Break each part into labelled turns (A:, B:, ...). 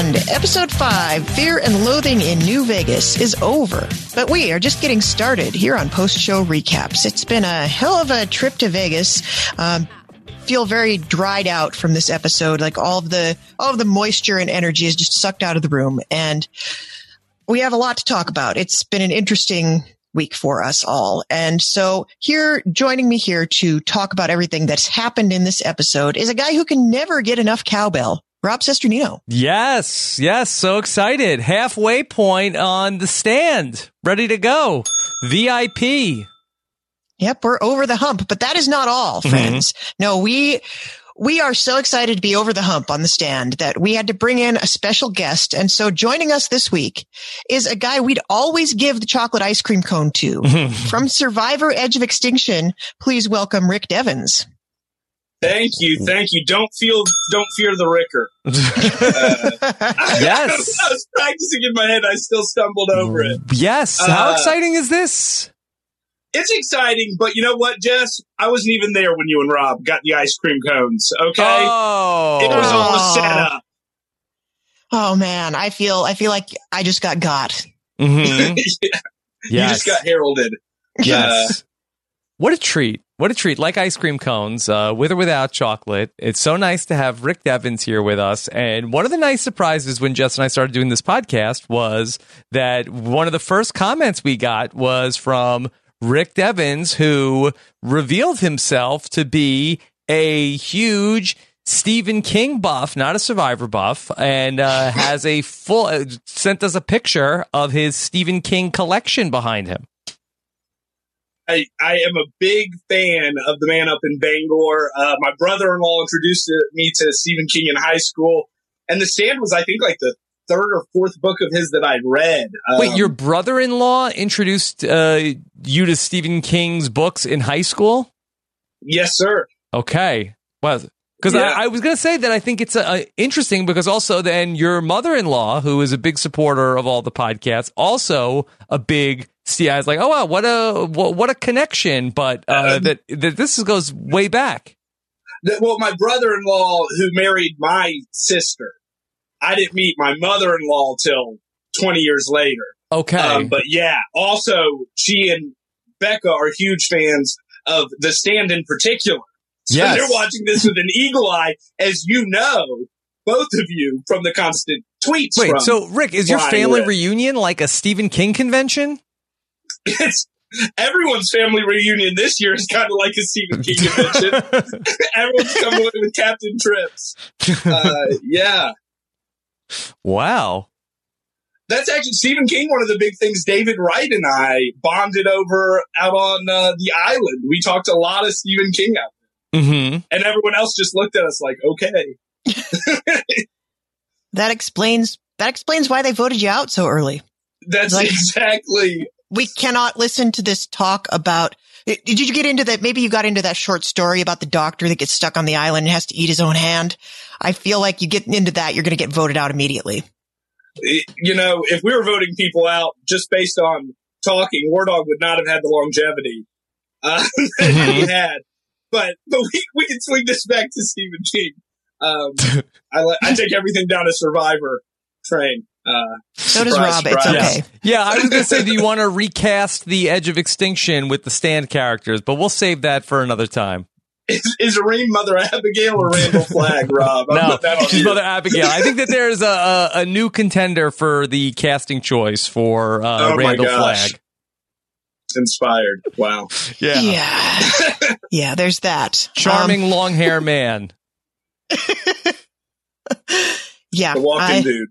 A: Stand, Episode 5, Fear and Loathing in New Vegas, is over. But we are just getting started here on post-show recaps. It's been a hell of a trip to Vegas. Feel very dried out from this episode. Like all of the moisture and energy is just sucked out of the room. And we have a lot to talk about. It's been an interesting week for us all. And so joining me here to talk about everything that's happened in this episode is a guy who can never get enough cowbell. Rob Cesternino.
B: Yes. So excited. Halfway point on The Stand. Ready to go. VIP.
A: Yep, we're over the hump, but that is not all, friends. No, we are so excited to be over the hump on The Stand that we had to bring in a special guest. And so joining us this week is a guy we'd always give the chocolate ice cream cone to. From Survivor Edge of Extinction, please welcome Rick Devens.
C: Thank you. Don't fear the Ricker.
B: Yes.
C: I was practicing in my head. I still stumbled over it.
B: Yes. How exciting is this?
C: It's exciting, but you know what, Jess? I wasn't even there when you and Rob got the ice cream cones, okay?
B: Oh.
C: It was all set up.
A: Oh, man. I feel like I just got.
C: Yeah.
B: Yes.
C: You just got heralded.
B: Yes. What a treat. What a treat. Like ice cream cones, with or without chocolate. It's so nice to have Rick Devens here with us. And one of the nice surprises when Jess and I started doing this podcast was that one of the first comments we got was from Rick Devens, who revealed himself to be a huge Stephen King buff, not a Survivor buff, and has a sent us a picture of his Stephen King collection behind him.
C: I am a big fan of The Man Up in Bangor. My brother-in-law introduced me to Stephen King in high school, and The Stand was, I think, like the third or fourth book of his that I'd read.
B: Wait, your brother-in-law introduced you to Stephen King's books in high school?
C: Yes, sir.
B: Okay. Well, because I was going to say that I think it's interesting because also then your mother-in-law, who is a big supporter of all the podcasts, also a big. See, I was like, oh wow, what a connection! But that this goes way back.
C: Well, my brother-in-law who married my sister, I didn't meet my mother-in-law till 20 years later.
B: Okay,
C: but yeah, also she and Becca are huge fans of The Stand in particular. So they're watching this with an eagle eye, as you know, both of you from the constant tweets.
B: Wait, so Rick, is your family reunion like a Stephen King convention?
C: It's everyone's family reunion this year is kind of like a Stephen King convention. Everyone's coming away with Captain Trips. Yeah.
B: Wow.
C: That's actually Stephen King. One of the big things David Wright and I bonded over out on the island. We talked a lot of Stephen King out there. And everyone else just looked at us like, okay.
A: That explains why they voted you out so early.
C: That's like, exactly.
A: We cannot listen to this talk about. Did you get into that? Maybe you got into that short story about the doctor that gets stuck on the island and has to eat his own hand. I feel like you get into that, you're going to get voted out immediately.
C: You know, if we were voting people out just based on talking, War Dog would not have had the longevity that he had. But we can swing this back to Stephen King. I take everything down a Survivor train.
A: So does Rob. Surprise. It's okay.
B: Yeah, I was going to say, do you want to recast the Edge of Extinction with the Stand characters? But we'll save that for another time.
C: Is Reem Mother Abigail or Randall Flagg, Rob?
B: No, she's Mother Abigail. I think that there's a new contender for the casting choice for Randall Flagg.
C: Inspired. Wow.
A: Yeah. Yeah, there's that.
B: Charming long hair man.
A: Yeah.
C: The walking dude.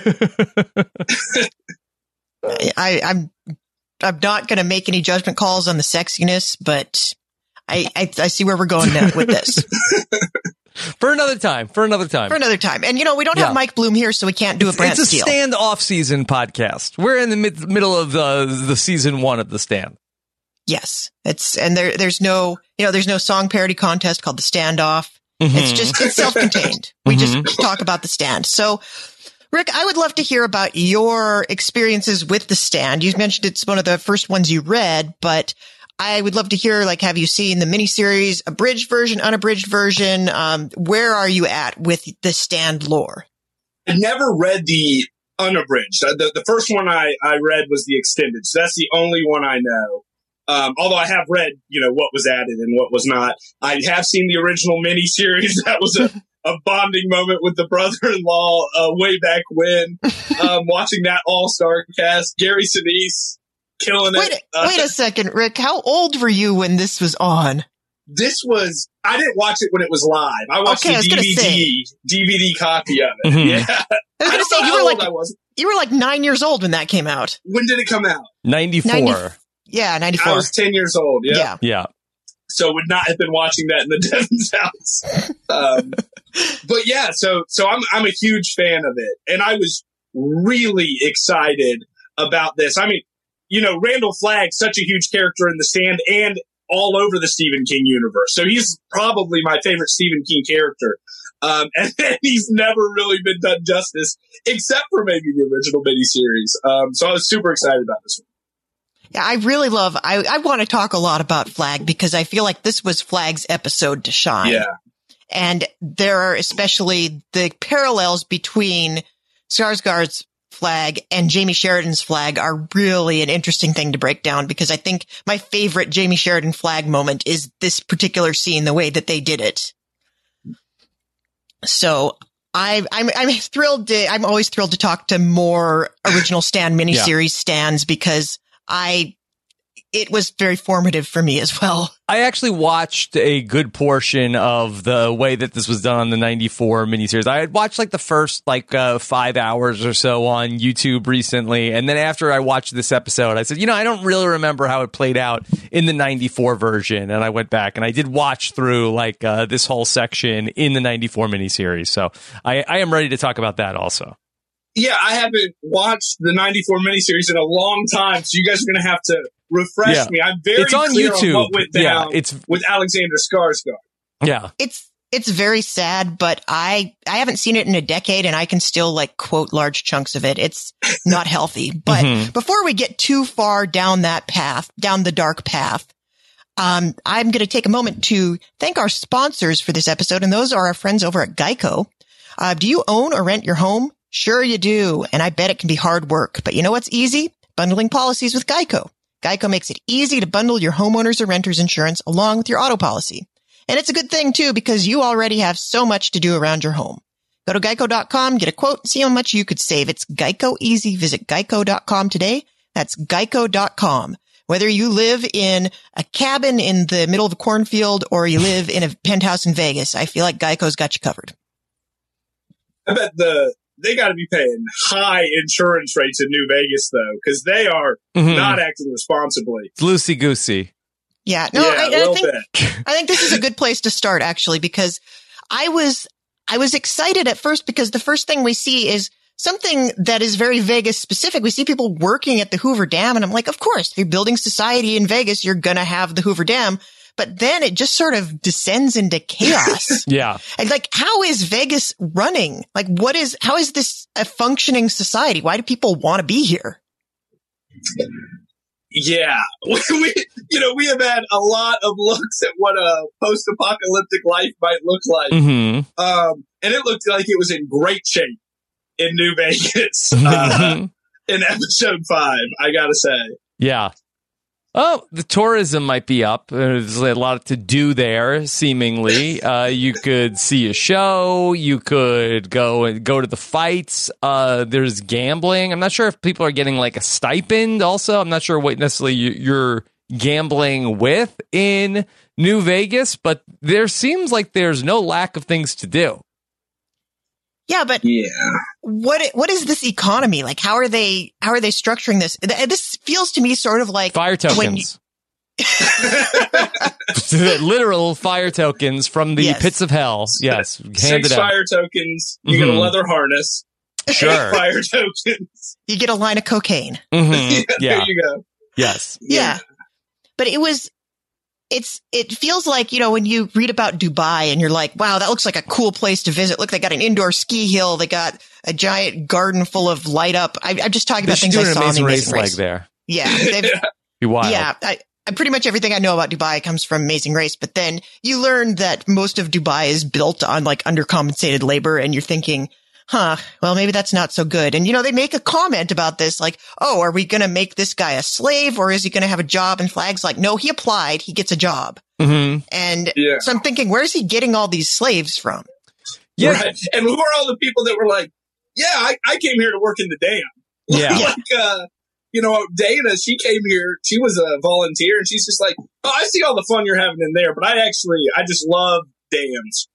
A: I'm not going to make any judgment calls on the sexiness, but I see where we're going now with this.
B: For another time.
A: And, you know, we don't have Mike Bloom here, so we can't do a Brant
B: Steele.
A: Steele.
B: It's a Stand off-season podcast. We're in the middle of the season 1 of The Stand.
A: Yes. There's no song parody contest called The Standoff. It's self-contained. We just talk about The Stand. So, Rick, I would love to hear about your experiences with The Stand. You mentioned it's one of the first ones you read, but I would love to hear, like, have you seen the miniseries, abridged version, unabridged version? Where are you at with The Stand lore?
C: never read the unabridged. The first one I read was the extended, so that's the only one I know. Although I have read, what was added and what was not. I have seen the original miniseries. That was a bonding moment with the brother-in-law way back when. Watching that all-star cast, Gary Sinise killing it.
A: Wait a second, Rick. How old were you when this was on?
C: I didn't watch it when it was live. I watched the DVD copy of it.
B: Mm-hmm.
C: Yeah.
A: I was going to say, you were like 9 years old when that came out.
C: When did it come out?
B: 94.
A: Yeah, 94.
C: I was 10 years old.
B: Yeah.
C: So would not have been watching that in the Devon's house. But yeah, so I'm a huge fan of it. And I was really excited about this. I mean, Randall Flagg's such a huge character in The Stand and all over the Stephen King universe. So he's probably my favorite Stephen King character. And he's never really been done justice, except for maybe the original miniseries. So I was super excited about this one.
A: Yeah, I really love, I want to talk a lot about Flagg because I feel like this was Flagg's episode to shine.
C: Yeah.
A: And there are especially the parallels between Skarsgård's Flagg and Jamie Sheridan's Flagg are really an interesting thing to break down because I think my favorite Jamie Sheridan Flagg moment is this particular scene, the way that they did it. So I'm thrilled. I'm always thrilled to talk to more original Stan miniseries stans because it was very formative for me as well.
B: I actually watched a good portion of the way that this was done on the 94 miniseries. I had watched like the first 5 hours or so on YouTube recently. And then after I watched this episode, I said, I don't really remember how it played out in the 94 version. And I went back and I did watch through this whole section in the 94 miniseries. So I am ready to talk about that also.
C: Yeah, I haven't watched the 94 miniseries in a long time, so you guys are going to have to refresh me. I'm very
B: on
C: clear
B: YouTube.
C: on what went down with Alexander Skarsgård.
B: Yeah.
A: It's very sad, but I haven't seen it in a decade and I can still quote large chunks of it. It's not healthy. But before we get too far down that path, down the dark path, I'm going to take a moment to thank our sponsors for this episode, and those are our friends over at Geico. Do you own or rent your home? Sure you do, and I bet it can be hard work. But you know what's easy? Bundling policies with Geico. Geico makes it easy to bundle your homeowner's or renter's insurance along with your auto policy. And it's a good thing, too, because you already have so much to do around your home. Go to geico.com, get a quote, and see how much you could save. It's Geico easy. Visit geico.com today. That's geico.com. Whether you live in a cabin in the middle of a cornfield or you live in a penthouse in Vegas, I feel like Geico's got you covered.
C: I bet they got to be paying high insurance rates in New Vegas, though, because they are not acting responsibly.
B: It's loosey-goosey.
A: Yeah. No, I think this is a good place to start, actually, because I was excited at first because the first thing we see is something that is very Vegas specific. We see people working at the Hoover Dam, and I'm like, of course, if you're building society in Vegas, you're going to have the Hoover Dam. But then it just sort of descends into chaos.
B: Yeah.
A: And how is Vegas running? How is this a functioning society? Why do people want to be here?
C: Yeah. We have had a lot of looks at what a post-apocalyptic life might look like.
B: Mm-hmm.
C: And it looked like it was in great shape in New Vegas in episode 5, I gotta say.
B: Yeah. Oh, the tourism might be up. There's a lot to do there, seemingly. You could see a show. You could go to the fights. There's gambling. I'm not sure if people are getting a stipend also. I'm not sure what necessarily you're gambling with in New Vegas, but there seems like there's no lack of things to do.
A: Yeah, but what is this economy? How are they structuring this? This feels to me sort of like
B: fire tokens. Literal fire tokens from the pits of hell. Yes.
C: 6 fire tokens. You get a leather harness.
B: Sure.
C: Fire tokens.
A: You get a line of cocaine.
B: Mm-hmm.
C: There you go.
B: Yes.
A: Yeah. But it feels like, when you read about Dubai and you're like, wow, that looks like a cool place to visit. Look, they got an indoor ski hill. They got a giant garden full of light up. I'm just talking about things I saw in the Amazing Race.
B: There.
A: Yeah.
B: Be wild.
A: Yeah. Pretty much everything I know about Dubai comes from Amazing Race. But then you learn that most of Dubai is built on undercompensated labor. And you're thinking, well, maybe that's not so good. And, they make a comment about this, like, oh, are we going to make this guy a slave, or is he going to have a job? And Flag's like, no, he applied. He gets a job.
B: Mm-hmm.
A: And so I'm thinking, where's he getting all these slaves from?
C: Yeah. Right. And who are all the people that were like, yeah, I came here to work in the dam.
B: Yeah.
C: Dana, she came here. She was a volunteer, and she's just like, oh, I see all the fun you're having in there, but I just love dams.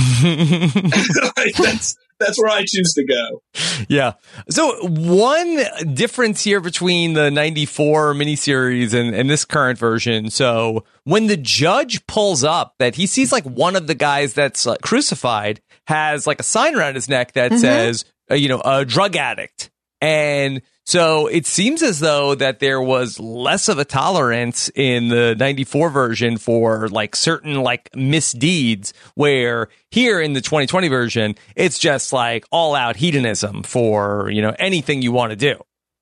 C: That's where I choose to go.
B: Yeah. So one difference here between the 94 miniseries and this current version. So when the judge pulls up that he sees like one of the guys that's crucified has like a sign around his neck that says, a drug addict. And so it seems as though that there was less of a tolerance in the 94 version for like certain like misdeeds, where here in the 2020 version, it's just like all out hedonism for, anything you want to do.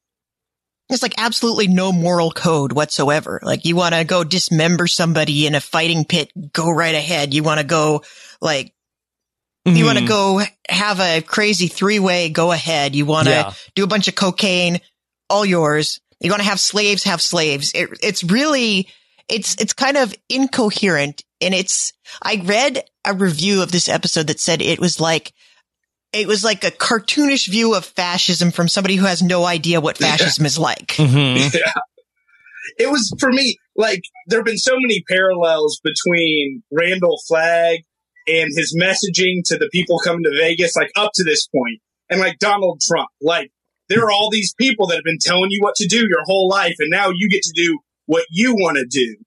A: It's like absolutely no moral code whatsoever. Like, you want to go dismember somebody in a fighting pit, go right ahead. You want to go like, you want to go have a crazy 3-way, go ahead. You want to do a bunch of cocaine, all yours. You want to have slaves, have slaves. It's really, it's kind of incoherent. And I read a review of this episode that said it was like a cartoonish view of fascism from somebody who has no idea what fascism is like.
B: Mm-hmm.
C: Yeah. It was, for me, like, there have been so many parallels between Randall Flagg and his messaging to the people coming to Vegas, like, up to this point. And, like, Donald Trump. Like, there are all these people that have been telling you what to do your whole life, and now you get to do what you want to do.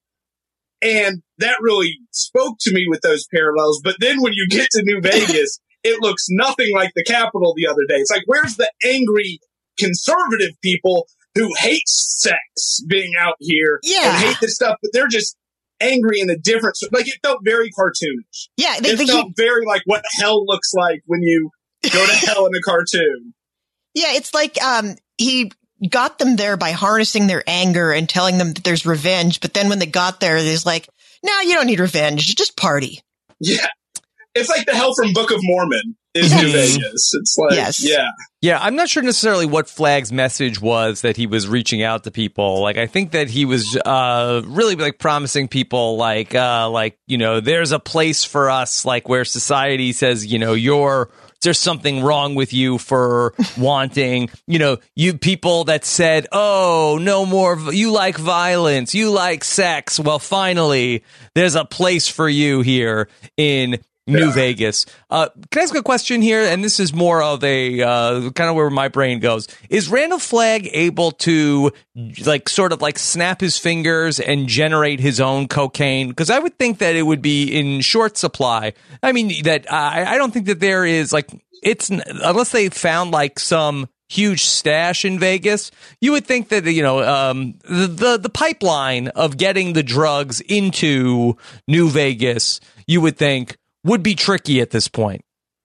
C: And that really spoke to me with those parallels. But then when you get to New Vegas, it looks nothing like the Capitol the other day. It's like, where's the angry conservative people who hate sex being out here and hate this stuff, but they're just angry in a different, like, it felt very cartoonish.
A: Yeah.
C: It felt very like what hell looks like when you go to hell in a cartoon.
A: Yeah. It's like, he got them there by harnessing their anger and telling them that there's revenge. But then when they got there, there's like, no, you don't need revenge. Just party.
C: Yeah. It's like the hell from Book of Mormon is New Vegas. It's like,
B: Yeah, I'm not sure necessarily what Flagg's message was that he was reaching out to people. Like, I think that he was really like promising people like, there's a place for us, like where society says, there's something wrong with you for wanting, you people that said, oh, no more, you like violence, you like sex. Well, finally, there's a place for you here in New Vegas. Can I ask a question here? And this is more of a kind of where my brain goes. Is Randall Flagg able to sort of snap his fingers and generate his own cocaine? Because I would think that it would be in short supply. I mean, that I don't think that there is unless they found some huge stash in Vegas, you would think that, the pipeline of getting the drugs into New Vegas, you would think would be tricky at this point.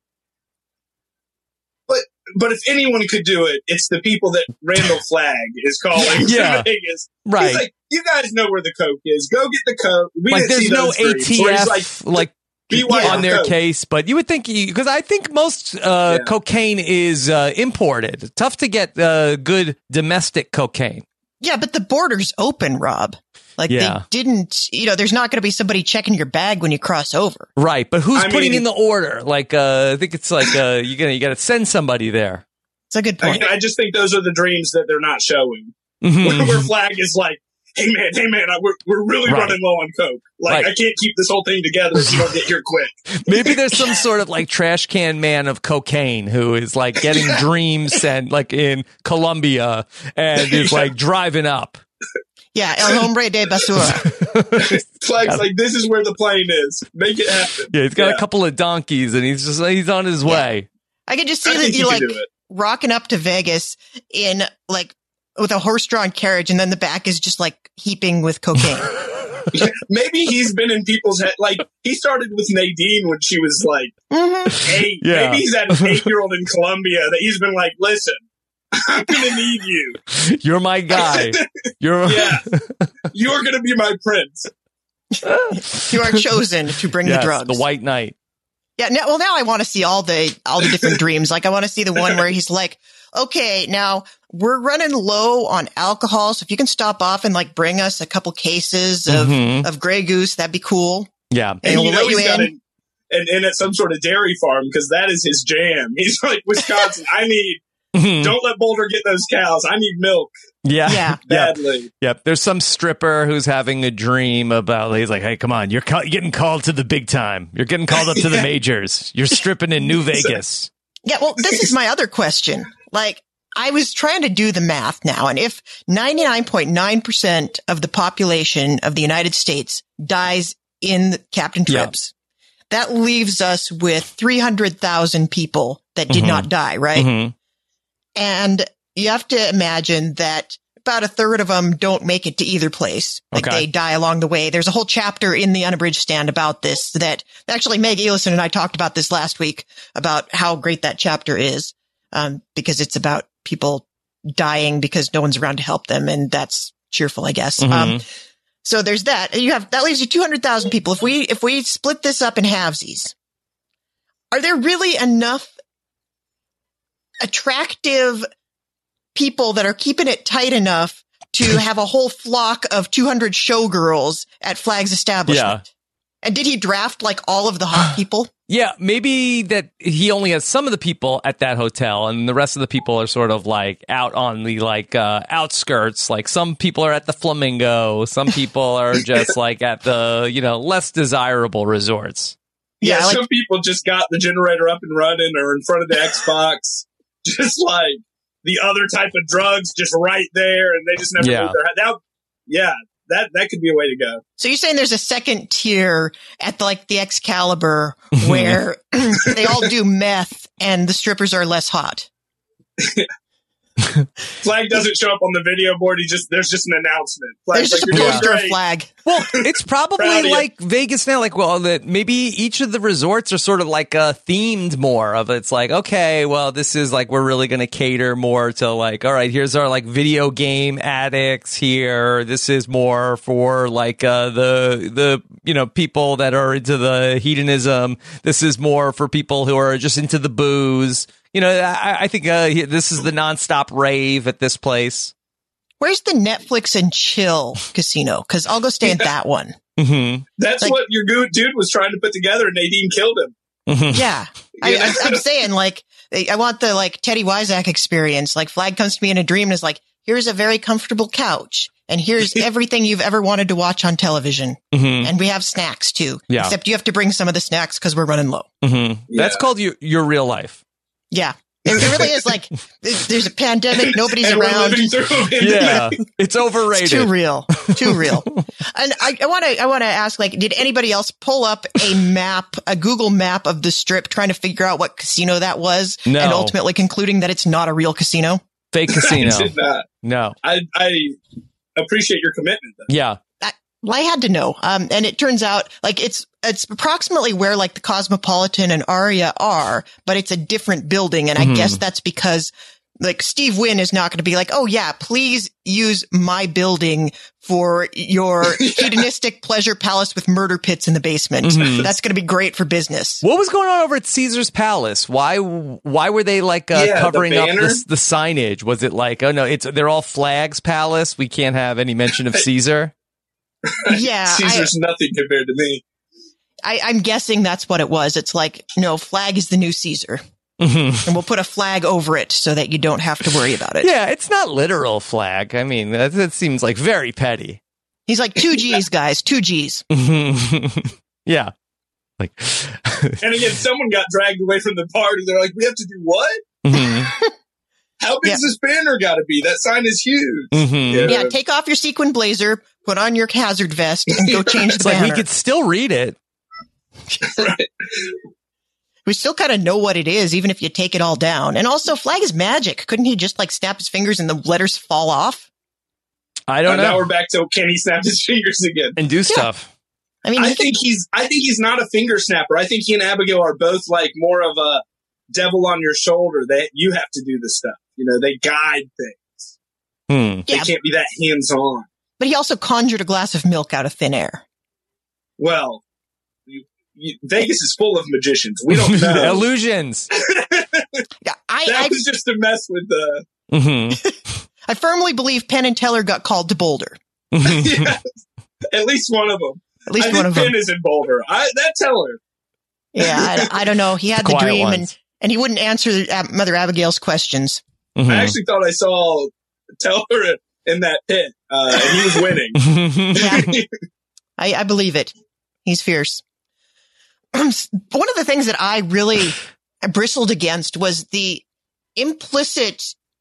C: But if anyone could do it, it's the people that Randall Flagg is calling to Vegas.
B: Right.
C: He's like, you guys know where the coke is. Go get the coke. We didn't
B: there's
C: see
B: no
C: ATF
B: on their case, but you would think, because I think most cocaine is imported. Tough to get good domestic cocaine.
A: Yeah, but the border's open, Rob. They didn't, there's not going to be somebody checking your bag when you cross over.
B: Right. But who's putting in the order? I think it's you got to send somebody there.
A: It's a good point.
C: I just think those are the dreams that they're not showing.
B: Mm-hmm.
C: Where Flagg is like, hey man, we're really running low on coke. I can't keep this whole thing together if you don't get here quick.
B: Maybe there's some sort of trash can man of cocaine who is getting dreams sent in Colombia and is driving up.
A: Yeah, El Hombre de Basura.
C: Flagg's this is where the plane is. Make it happen.
B: Yeah, he's got a couple of donkeys and he's on his way.
A: I can just see that you're rocking up to Vegas in with a horse-drawn carriage, and then the back is just heaping with cocaine.
C: Maybe he's been in people's head. He started with Nadine when she was 8.
B: Yeah.
C: Maybe he's had an 8-year-old in Colombia that he's been listen, I'm going to need you.
B: You're my guy. You're
C: going to be my prince.
A: You are chosen to bring the drugs.
B: The White Knight.
A: Yeah. Now I want to see all the different dreams. Like I want to see the one where he's like, okay, now we're running low on alcohol. So if you can stop off and like bring us a couple cases of Grey Goose, that'd be cool.
B: Yeah.
C: And we'll let you in. And at some sort of dairy farm, because that is his jam. He's like, Wisconsin, I need, don't let Boulder get those cows. I need milk.
B: Yeah.
C: Badly.
B: Yep. There's some stripper who's having a dream about, he's like, hey, come on, you're getting called to the big time. You're getting called up to the majors. You're stripping in New Vegas.
A: Yeah. Well, this is my other question. Like, I was trying to do the math now, and if 99.9% of the population of the United States dies in Captain Trips, that leaves us with 300,000 people that did not die, right?
B: Mm-hmm.
A: And you have to imagine that about a third of them don't make it to either place. Like they die along the way. There's a whole chapter in the Unabridged Stand about this that actually Meg Elison and I talked about this last week about how great that chapter is, because it's about people dying because no one's around to help them. And that's cheerful, I guess. So there's that. That leaves you 200,000 people. If we split this up in halvesies, are there really enough attractive people that are keeping it tight enough to have a whole flock of 200 showgirls at Flag's establishment? And did he draft like all of the hot people?
B: Yeah, maybe that he only has some of the people at that hotel and the rest of the people are sort of like out on the like outskirts. Like some people are at the Flamingo. Some people are just like at the, less desirable resorts.
C: Yeah, some people just got the generator up and running or in front of the Xbox. Just like the other type of drugs just right there. And they just never moved their head. That could be a way to go.
A: So you're saying there's a second tier at the Excalibur where they all do meth and the strippers are less hot.
C: Flag doesn't show up on the video board. There's just an announcement. Flag's
A: there's just a poster of Flag.
B: Well, it's probably like Vegas now. Like, well, that maybe each of the resorts are sort of like themed more of. It's like, okay, well, this is like we're really going to cater more to like, all right, here's our like video game addicts here. This is more for like the people that are into the hedonism. This is more for people who are just into the booze. I think this is the nonstop rave at this place.
A: Where's the Netflix and chill casino? Because I'll go stay at that one.
C: That's like, what your dude was trying to put together, and Nadine killed him.
A: Yeah. I'm saying, like, I want the, like, Teddy Wyzak experience. Like, Flag comes to me in a dream and is like, here's a very comfortable couch, and here's everything you've ever wanted to watch on television. And we have snacks, too.
B: Yeah.
A: Except you have to bring some of the snacks because we're running low.
B: That's called your real life.
A: Yeah. It really is like, there's a pandemic, nobody's
C: and
A: around.
C: We're living through it.
B: Yeah, it's overrated.
A: It's too real. And I want to ask, like, did anybody else pull up a Google map of the Strip trying to figure out what casino that was?
B: No.
A: And ultimately concluding that it's not a real casino?
B: Fake casino.
C: I did not.
B: No.
C: I appreciate your commitment, though.
B: Yeah.
A: Well, I had to know. And it turns out like it's approximately where like the Cosmopolitan and Aria are, but it's a different building. And I guess that's because like Steve Wynn is not going to be like, oh yeah, please use my building for your hedonistic pleasure palace with murder pits in the basement. That's going to be great for business.
B: What was going on over at Caesar's Palace? Why were they like covering up the signage? Was it like, oh no, they're all Flag's Palace. We can't have any mention of Caesar.
A: Yeah.
C: Caesar's nothing compared to me.
A: I'm guessing that's what it was. It's like, no, Flag is the new Caesar. And we'll put a flag over it so that you don't have to worry about it.
B: Yeah, it's not literal flag. I mean, that seems like very petty.
A: He's like, 2 G's, guys, 2 G's.
B: Yeah. Like,
C: and again, someone got dragged away from the party. They're like, we have to do what? How big's this banner got to be? That sign is huge.
A: Yeah, take off your sequin blazer, put on your hazard vest, and go change the banner.
B: Like we could still read it.
C: Right.
A: We still kind of know what it is, even if you take it all down. And also, Flag is magic. Couldn't he just like snap his fingers and the letters fall off?
B: I don't know.
C: Now we're back to can he snap his fingers again
B: and do stuff?
C: I mean, I think he's not a finger snapper. I think he and Abigail are both like more of a devil on your shoulder that you have to do the stuff. They guide things. They can't be that hands-on.
A: But he also conjured a glass of milk out of thin air.
C: Well, Vegas is full of magicians. We don't know.
B: Illusions.
A: Yeah,
C: That was just to mess with the.
A: I firmly believe Penn and Teller got called to Boulder.
C: Yeah, at least one of them.
A: At least
C: I
A: one
C: think
A: of them.
C: Penn is in Boulder. That Teller.
A: Yeah, I don't know. He had the
B: Quiet
A: dream,
B: ones.
A: and he wouldn't answer Mother Abigail's questions.
B: Mm-hmm.
C: I actually thought I saw Teller in that pit, and he was winning.
A: Yeah, I believe it. He's fierce. One of the things that I really bristled against was the implicit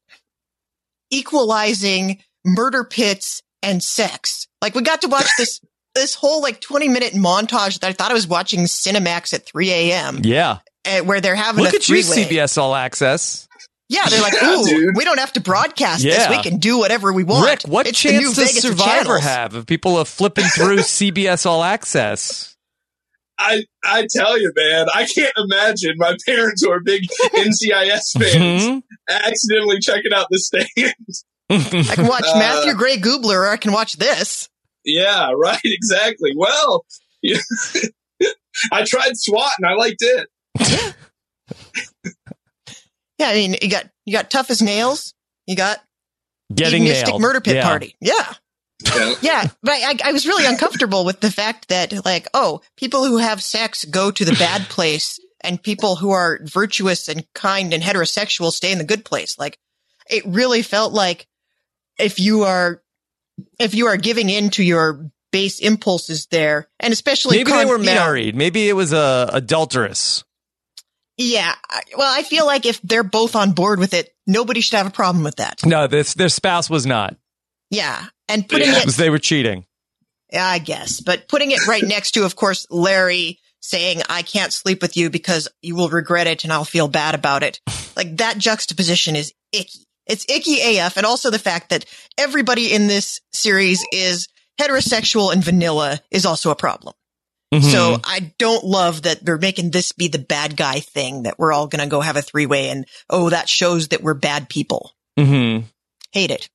A: equalizing murder pits and sex. Like, we got to watch this whole 20-minute montage that I thought I was watching Cinemax at 3 a.m.
B: Yeah.
A: Where they're having
B: Look
A: a
B: at you,
A: three-way.
B: CBS All Access.
A: Yeah, they're like,
C: Yeah,
A: ooh,
C: dude.
A: we don't have to broadcast this.
B: Yeah.
A: We can do whatever we want.
B: Rick, what
A: It's the new
B: chance does
A: Vegas of
B: Survivor
A: channels.
B: have if people are flipping through CBS All Access?
C: I tell you, man, I can't imagine my parents who are big NCIS fans accidentally checking out the stands.
A: I can watch Matthew Gray Goobler, or I can watch this.
C: Yeah, right, exactly. Well, yeah. I tried SWAT and I liked it.
A: Yeah, I mean, you got Tough as Nails. You got
B: Getting
A: Hedonistic
B: nailed.
A: Murder Pit
B: Yeah.
A: Party. Yeah.
C: Yeah.
A: Yeah, but I was really uncomfortable with the fact that, people who have sex go to the bad place, and people who are virtuous and kind and heterosexual stay in the good place. Like, it really felt like if you are giving in to your base impulses there, and especially
B: Maybe they were married. Maybe it was adulterous.
A: Yeah, well, I feel like if they're both on board with it, nobody should have a problem with that.
B: No, their spouse was not.
A: Yeah, and putting
C: Yeah.
A: it.
B: They were cheating.
A: Yeah, I guess. But putting it right next to, of course, Larry saying, I can't sleep with you because you will regret it and I'll feel bad about it. Like, that juxtaposition is icky. It's icky AF. And also the fact that everybody in this series is heterosexual and vanilla is also a problem.
B: Mhm.
A: So I don't love that they're making this be the bad guy thing, that we're all going to go have a three-way and, that shows that we're bad people.
B: Mhm.
A: Hate it.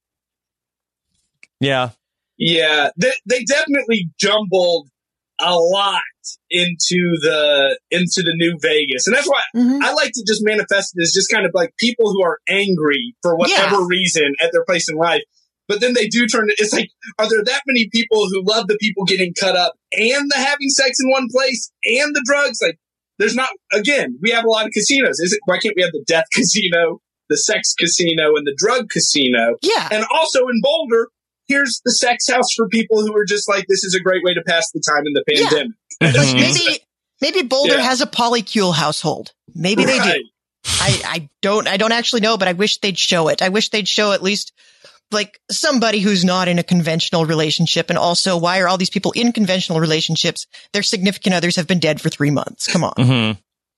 B: Yeah.
C: Yeah, they definitely jumbled a lot into the new Vegas, and that's why
A: Mhm.
C: I like to just manifest it as just kind of like people who are angry for whatever reason at their place in life. But then they do turn it. It's like, are there that many people who love the people getting cut up and the having sex in one place and the drugs? Like, there's not. Again, we have a lot of casinos. Why can't we have the death casino, the sex casino, and the drug casino?
A: Yeah.
C: And also in Boulder, here's the sex house for people who are just like, this is a great way to pass the time in the pandemic.
A: Like, maybe Boulder
C: Yeah.
A: has a polycule household. Maybe they
C: Right.
A: do. I don't actually know, but I wish they'd show it. I wish they'd show at least like somebody who's not in a conventional relationship. And also, why are all these people in conventional relationships? Their significant others have been dead for 3 months. Come on.
B: Mhm.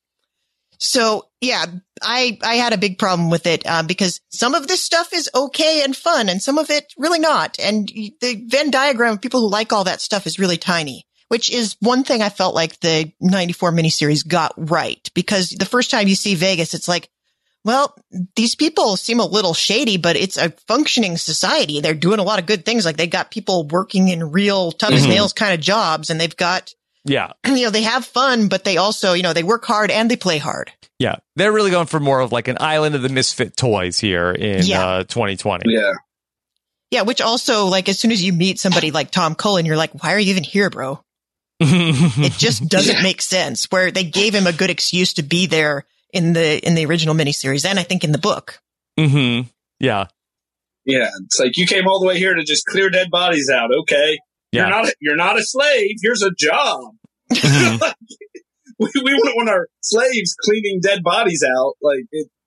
A: So yeah, I had a big problem with it, because some of this stuff is okay and fun and some of it really not. And the Venn diagram of people who like all that stuff is really tiny, which is one thing I felt like the 94 miniseries got right, because the first time you see Vegas, it's like, well, these people seem a little shady, but it's a functioning society. They're doing a lot of good things. Like, they got people working in real tough as nails kind of jobs, and they've got,
B: Yeah.
A: they have fun, but they also, they work hard and they play hard.
B: Yeah. They're really going for more of like an island of the misfit toys here in 2020.
C: Yeah.
A: Yeah, which also, like, as soon as you meet somebody like Tom Cullen, you're like, why are you even here, bro? It just doesn't make sense. Where they gave him a good excuse to be there in the original miniseries, and I think in the book.
B: Mm-hmm. Yeah.
C: Yeah. It's like, you came all the way here to just clear dead bodies out. Okay.
B: Yeah.
C: You're not a slave. Here's a job.
B: Mhm.
C: we wouldn't want our slaves cleaning dead bodies out. Like,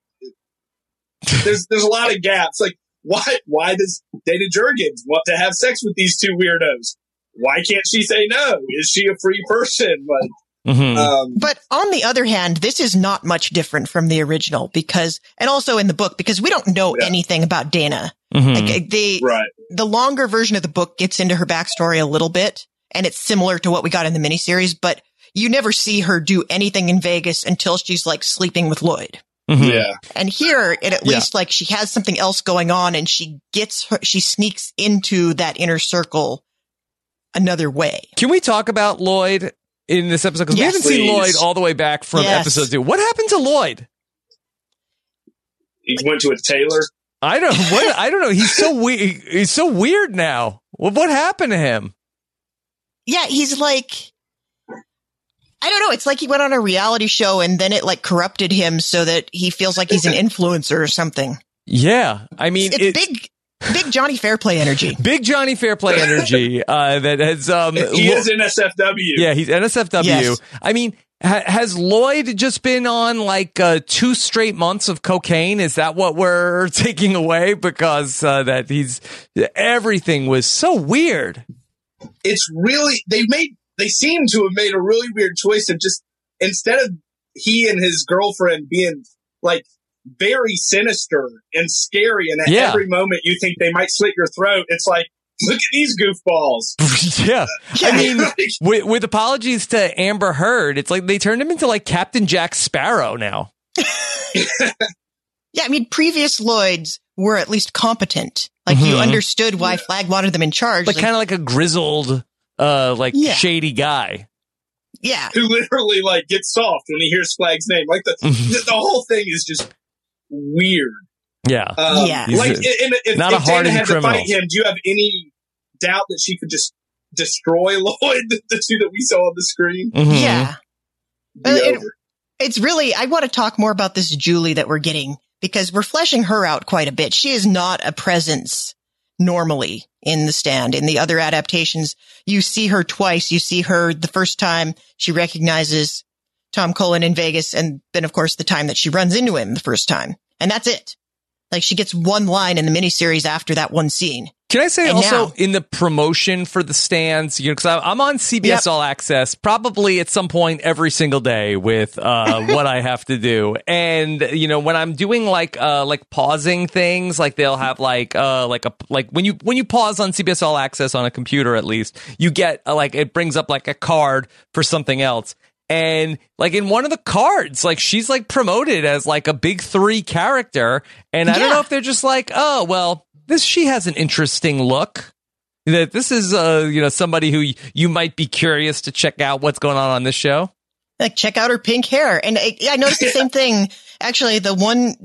C: there's a lot of gaps. Like, why does Dana Jurgens want to have sex with these two weirdos? Why can't she say no? Is she a free person? Like,
B: Mhm.
A: But on the other hand, this is not much different from the original, and also in the book, because we don't know anything about Dana.
B: Mhm.
A: Like,
C: right.
A: the longer version of the book gets into her backstory a little bit, and it's similar to what we got in the miniseries, but you never see her do anything in Vegas until she's like sleeping with Lloyd.
B: Mhm.
C: Yeah.
A: And here, it at least like she has something else going on, and she sneaks into that inner circle another way.
B: Can we talk about Lloyd? in this episode? Because
A: Yes.
B: we haven't seen
C: Please.
B: Lloyd all the way back from
A: Yes.
B: episode 2. What happened to Lloyd?
C: He went to a tailor.
B: I don't know. He's so weird. He's so weird now. What happened to him?
A: Yeah, he's like, I don't know. It's like he went on a reality show and then it like corrupted him so that he feels like he's an influencer or something.
B: Yeah, I mean,
A: It's big Johnny Fairplay energy.
B: Big Johnny Fairplay energy that has.
C: He is NSFW.
B: Yeah, he's NSFW.
A: Yes.
B: I mean, has Lloyd just been on like 2 straight months of cocaine? Is that what we're taking away? Because that everything was so weird.
C: It's really they seem to have made a really weird choice of just, instead of he and his girlfriend being like very sinister and scary, and at
B: Yeah.
C: every moment you think they might slit your throat, it's like, look at these goofballs.
B: Yeah. I mean,
C: Like,
B: with apologies to Amber Heard, it's like they turned him into like Captain Jack Sparrow now.
A: Yeah, I mean, previous Lloyds were at least competent. Like you understood why Flag wanted them in charge.
B: Like kind of like a grizzled,
A: Yeah.
B: shady guy.
A: Yeah.
C: who literally like gets soft when he hears Flag's name. Like the whole thing is just weird.
B: Yeah.
A: Yeah.
C: Like if
B: not a
C: Dana
B: hardened
C: had
B: criminal.
C: to fight him, do you have any doubt that she could just destroy Lloyd, the two that we saw on the screen?
B: Mhm.
A: Yeah.
C: Be over.
A: It's really, I want to talk more about this Julie that we're getting because we're fleshing her out quite a bit. She is not a presence normally in The Stand. In the other adaptations, you see her twice. You see her the first time she recognizes Tom Cullen in Vegas, and then, of course, the time that she runs into him the first time. And that's it. Like, she gets one line in the miniseries after that one scene.
B: Can I say
A: And
B: also
A: now-
B: in the promotion for The Stands, because I'm on CBS
A: Yep.
B: All Access probably at some point every single day with what I have to do, and when I'm doing like pausing things, like they'll have like when you pause on CBS All Access on a computer, at least you get it brings up like a card for something else. And like in one of the cards, like she's like promoted as like a big 3 character, and I don't
A: Yeah.
B: know if they're just like, oh well, she has an interesting look. That this is somebody who you might be curious to check out what's going on this show.
A: Like, check out her pink hair. And I noticed the same thing. Actually, the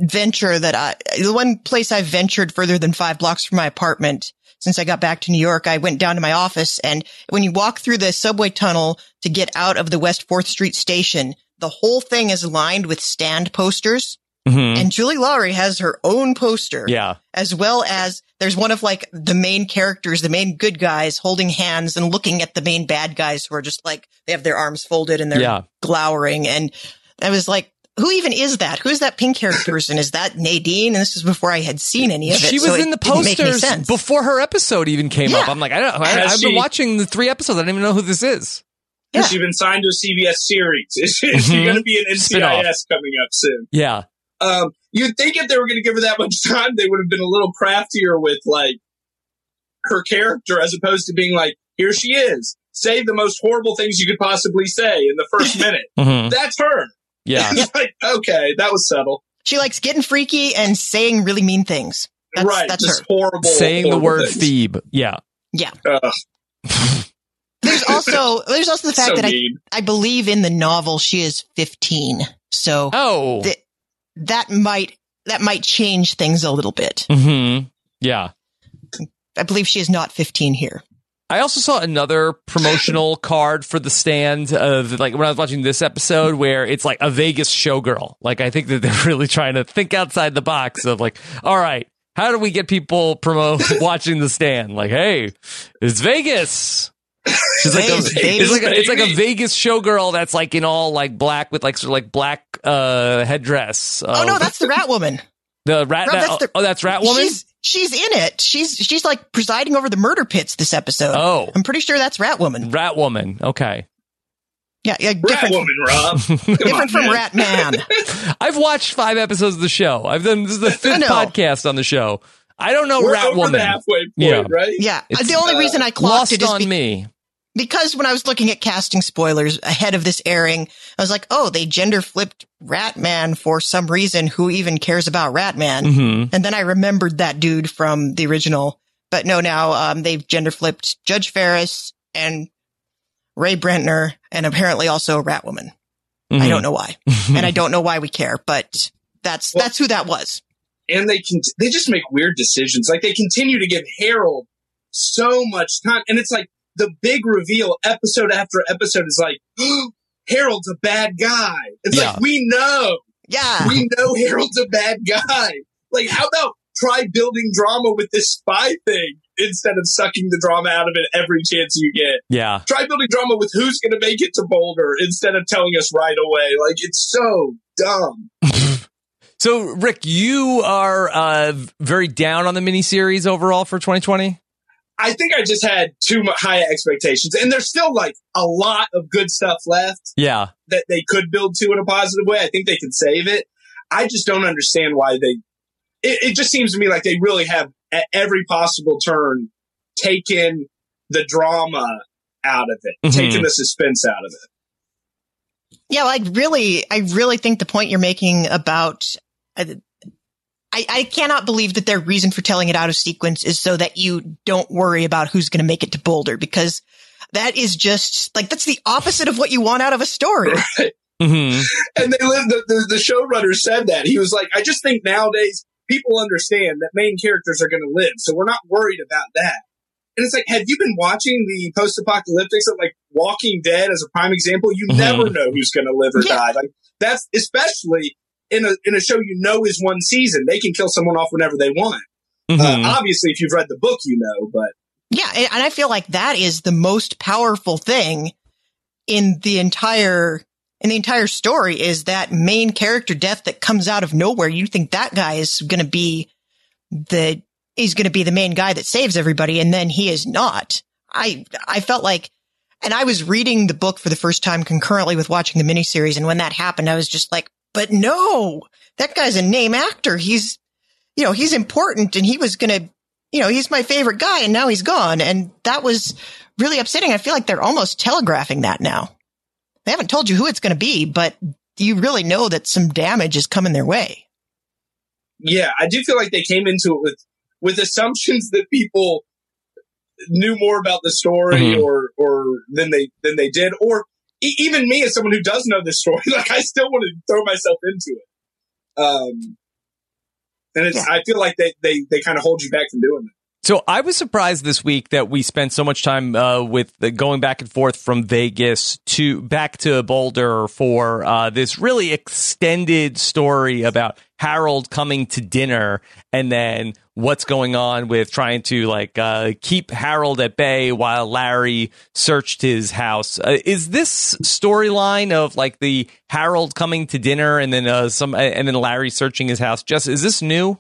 A: one place I've ventured further than 5 blocks from my apartment since I got back to New York, I went down to my office, and when you walk through the subway tunnel to get out of the West 4th Street station, the whole thing is lined with stand posters.
B: Mm-hmm.
A: And Julie Lowry has her own poster.
B: Yeah.
A: As well as there's one of like the main characters, the main good guys holding hands and looking at the main bad guys who are just like, they have their arms folded and they're glowering. And I was like, who even is that? Who's that pink haired person? Is that Nadine? And this is before I had seen any of it.
B: She was
A: so
B: in the
A: it didn't make any
B: posters
A: sense.
B: before her episode even came up.
A: Yeah.
B: I'm like, I've been watching the 3 episodes. I don't even know who this is.
A: Yeah.
C: Has she been signed to a CBS series? Is she going to be an
B: Spin-off.
C: NCIS coming up soon?
B: Yeah.
C: You'd think if they were going to give her that much time, they would have been a little craftier with like her character, as opposed to being like, here she is. Say the most horrible things you could possibly say in the first minute.
B: Mhm.
C: That's her.
B: Yeah.
C: It's like, okay, that was subtle.
A: She likes getting freaky and saying really mean things. That's
C: just
A: her.
C: horrible.
B: Saying the
C: horrible
B: word
C: things.
B: Phoebe. Yeah.
A: Yeah.
C: Ugh,
A: There's also the fact
C: so
A: that
C: mean.
A: I believe in the novel she is 15. So
B: Oh.
A: that might change things a little bit.
B: Mm-hmm. Yeah.
A: I believe she is not 15 here.
B: I also saw another promotional card for The Stand like when I was watching this episode, where it's like a Vegas showgirl. Like, I think that they're really trying to think outside the box of like, all right, how do we get people watching The Stand? Like, hey, it's Vegas. She's like it's like a Vegas showgirl that's like in all like black with like sort of like black headdress.
A: Oh no, that's the Rat Woman.
B: The Rat. That's Rat Woman.
A: She's in it. She's like presiding over the murder pits this episode.
B: Oh,
A: I'm pretty sure that's Rat Woman.
B: Rat Woman. Okay.
A: Yeah,
C: Rat
A: different,
C: Woman, Rob.
A: different from Rat Man.
B: I've watched 5 episodes of the show. This is the 5th podcast on the show. I don't know
C: We're
B: Rat
C: over
B: Woman.
C: the halfway point, right?
A: Yeah,
B: It's,
A: the only reason I clocked
B: Lost
A: it is
B: on me.
A: because when I was looking at casting spoilers ahead of this airing, I was like, oh, they gender flipped Rat Man for some reason. Who even cares about Rat Man?
B: Mm-hmm.
A: And then I remembered that dude from the original. But no, now they've gender flipped Judge Ferris and Ray Brentner, and apparently also Ratwoman. I don't know why. And I don't know why we care, but that's who that was.
C: And they just make weird decisions. Like, they continue to give Harold so much time. And it's like the big reveal episode after episode is like, oh, Harold's a bad guy. It's like, we know.
A: Yeah.
C: We know Harold's a bad guy. Like, how about try building drama with this spy thing instead of sucking the drama out of it every chance you get?
B: Yeah.
C: Try building drama with who's going to make it to Boulder instead of telling us right away. Like, it's so dumb.
B: So, Rick, you are very down on the miniseries overall for 2020?
C: I think I just had too high expectations. And there's still, like, a lot of good stuff left.
B: Yeah.
C: That they could build to in a positive way. I think they could save it. I just don't understand why it just seems to me like they really have, at every possible turn, taken the drama out of it, taken the suspense out of it.
A: Yeah, well, I really think the point you're making about, I cannot believe that their reason for telling it out of sequence is so that you don't worry about who's going to make it to Boulder, because that is just like, that's the opposite of what you want out of a story.
C: Right. And the showrunner said that. He was like, I just think nowadays people understand that main characters are going to live, so we're not worried about that. And it's like, have you been watching the post-apocalyptics of, like, Walking Dead as a prime example? You never know who's going to live or die. Like, that's especially in a show you know is one season. They can kill someone off whenever they want. Obviously, if you've read the book, you know, but
A: yeah, and I feel like that is the most powerful thing in the entire story, is that main character death that comes out of nowhere. You think that guy is going to be the main guy that saves everybody, and then he is not. I felt like, and I was reading the book for the first time concurrently with watching the miniseries, and when that happened, I was just like, but no, that guy's a name actor. He's important, and he was going to, he's my favorite guy, and now he's gone. And that was really upsetting. I feel like they're almost telegraphing that now. They haven't told you who it's going to be, but you really know that some damage is coming their way.
C: Yeah, I do feel like they came into it with assumptions that people knew more about the story or than they did, or even me as someone who does know this story, like, I still want to throw myself into it. And I feel like they kind of hold you back from doing it.
B: So I was surprised this week that we spent so much time with going back and forth from Vegas back to Boulder for this really extended story about Harold coming to dinner, and then what's going on with trying to keep Harold at bay while Larry searched his house. Is this storyline of like the Harold coming to dinner and then Larry searching his house, is this new?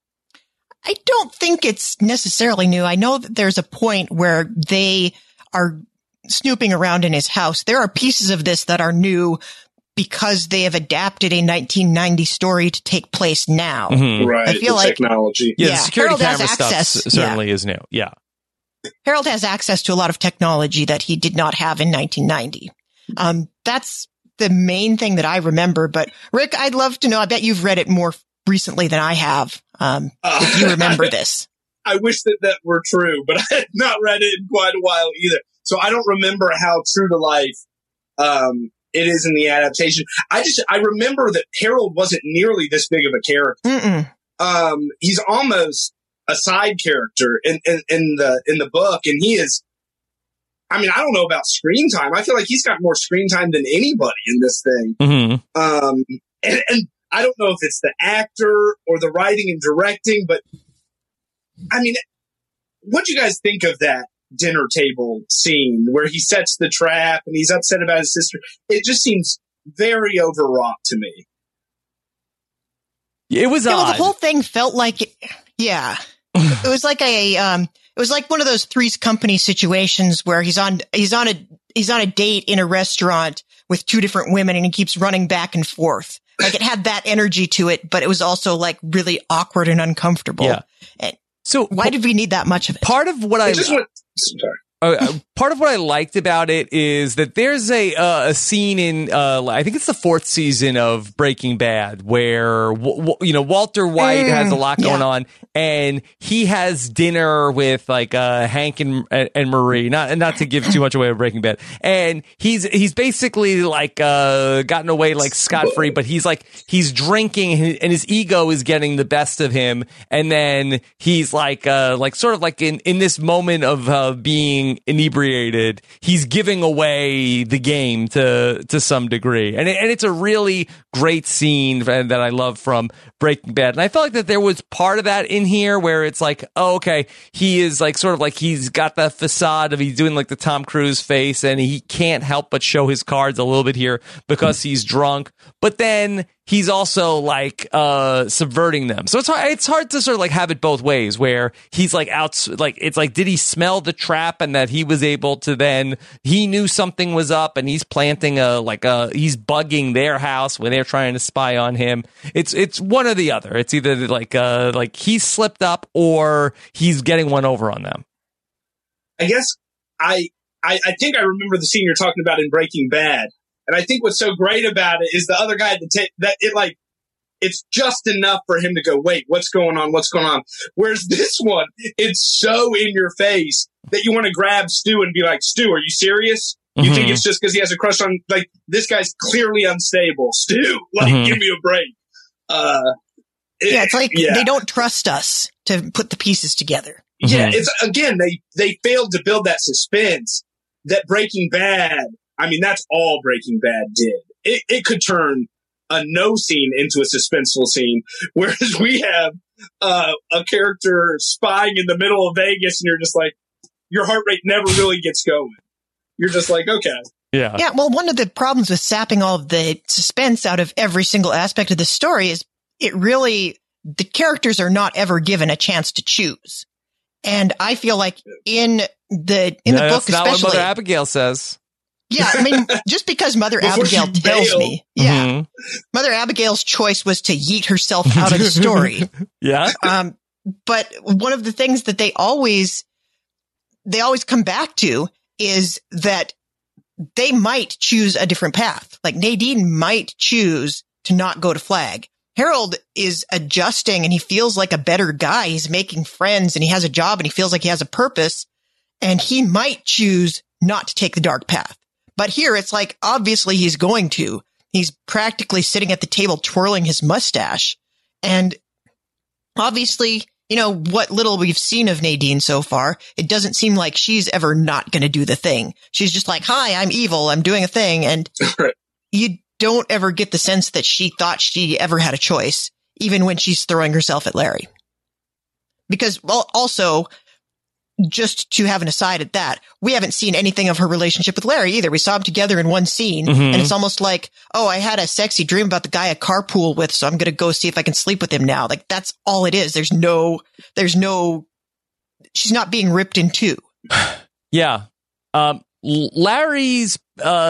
A: I don't think it's necessarily new. I know that there's a point where they are snooping around in his house. There are pieces of this that are new because they have adapted a 1990 story to take place now.
C: Right.
A: I feel
C: the technology.
B: Yeah, the security
A: Harold
B: camera stuff certainly is new. Yeah.
A: Harold has access to a lot of technology that he did not have in 1990. That's the main thing that I remember. But Rick, I'd love to know, I bet you've read it more recently than I have. If you remember this.
C: I wish that were true, but I had not read it in quite a while either. So I don't remember how true to life it is in the adaptation. I remember that Harold wasn't nearly this big of a character. He's almost a side character in the book, and he is. I mean, I don't know about screen time. I feel like he's got more screen time than anybody in this thing. And I don't know if it's the actor or the writing and directing, but I mean, what do you guys think of that dinner table scene where he sets the trap and he's upset about his sister? It just seems very overwrought to me.
B: It was odd.
A: The whole thing felt like, it was like it was like one of those Three's Company situations where he's on a date in a restaurant with two different women and he keeps running back and forth. Like, it had that energy to it, but it was also like really awkward and uncomfortable.
B: Yeah.
A: And
B: so
A: why did we need that much of it?
B: Part of what part of what I liked about it is that there's a scene in I think it's the 4th season of Breaking Bad where Walter White has a lot going on, and he has dinner with like Hank and Marie. Not to give too much away of Breaking Bad, and he's basically like gotten away like scot free, but he's drinking and his ego is getting the best of him, and then he's like sort of like in this moment of being inebriated, he's giving away the game to some degree, and it's a really great scene that I love from Breaking Bad. And I felt like that there was part of that in here where it's like, oh, okay, he is like sort of like he's got that facade of he's doing like the Tom Cruise face, and he can't help but show his cards a little bit here because he's drunk, but then he's also like subverting them. So it's hard to sort of like have it both ways, where he's like out, like it's like, did he smell the trap and that he was able to then, he knew something was up and he's planting he's bugging their house when they're trying to spy on him. It's one or the other. It's either like he's slipped up or he's getting one over on them.
C: I guess I think I remember the scene you're talking about in Breaking Bad. And I think what's so great about it is the other guy it's just enough for him to go, wait, what's going on? What's going on? Whereas this one, it's so in your face that you want to grab Stu and be like, Stu, are you serious? You think it's just because he has a crush on, like, this guy's clearly unstable. Stu, give me a break.
A: It's like they don't trust us to put the pieces together.
C: Yeah, it's again, they failed to build that suspense that Breaking Bad, I mean, that's all Breaking Bad did. It could turn a no scene into a suspenseful scene, whereas we have a character spying in the middle of Vegas, and you're just like, your heart rate never really gets going. You're just like, okay.
A: Yeah. Yeah. Well, one of the problems with sapping all of the suspense out of every single aspect of the story is the characters are not ever given a chance to choose. And I feel like in the book,
B: that's not
A: especially,
B: what Mother Abigail says.
A: Yeah, I mean, just because Mother Abigail tells me, Mother Abigail's choice was to yeet herself out of the story.
B: Yeah.
A: But one of the things that they always come back to is that they might choose a different path. Like Nadine might choose to not go to Flag. Harold is adjusting and he feels like a better guy. He's making friends and he has a job and he feels like he has a purpose, and he might choose not to take the dark path. But here it's like, obviously he's going to. He's practically sitting at the table twirling his mustache. And obviously, what little we've seen of Nadine so far, it doesn't seem like she's ever not going to do the thing. She's just like, hi, I'm evil. I'm doing a thing. And you don't ever get the sense that she thought she ever had a choice, even when she's throwing herself at Larry. Because, well, also, just to have an aside at that, we haven't seen anything of her relationship with Larry either. We saw them together in one scene, and it's almost like, oh, I had a sexy dream about the guy I carpool with, so I'm going to go see if I can sleep with him now. Like, that's all it is. There's no, she's not being ripped in two.
B: Yeah. Larry's,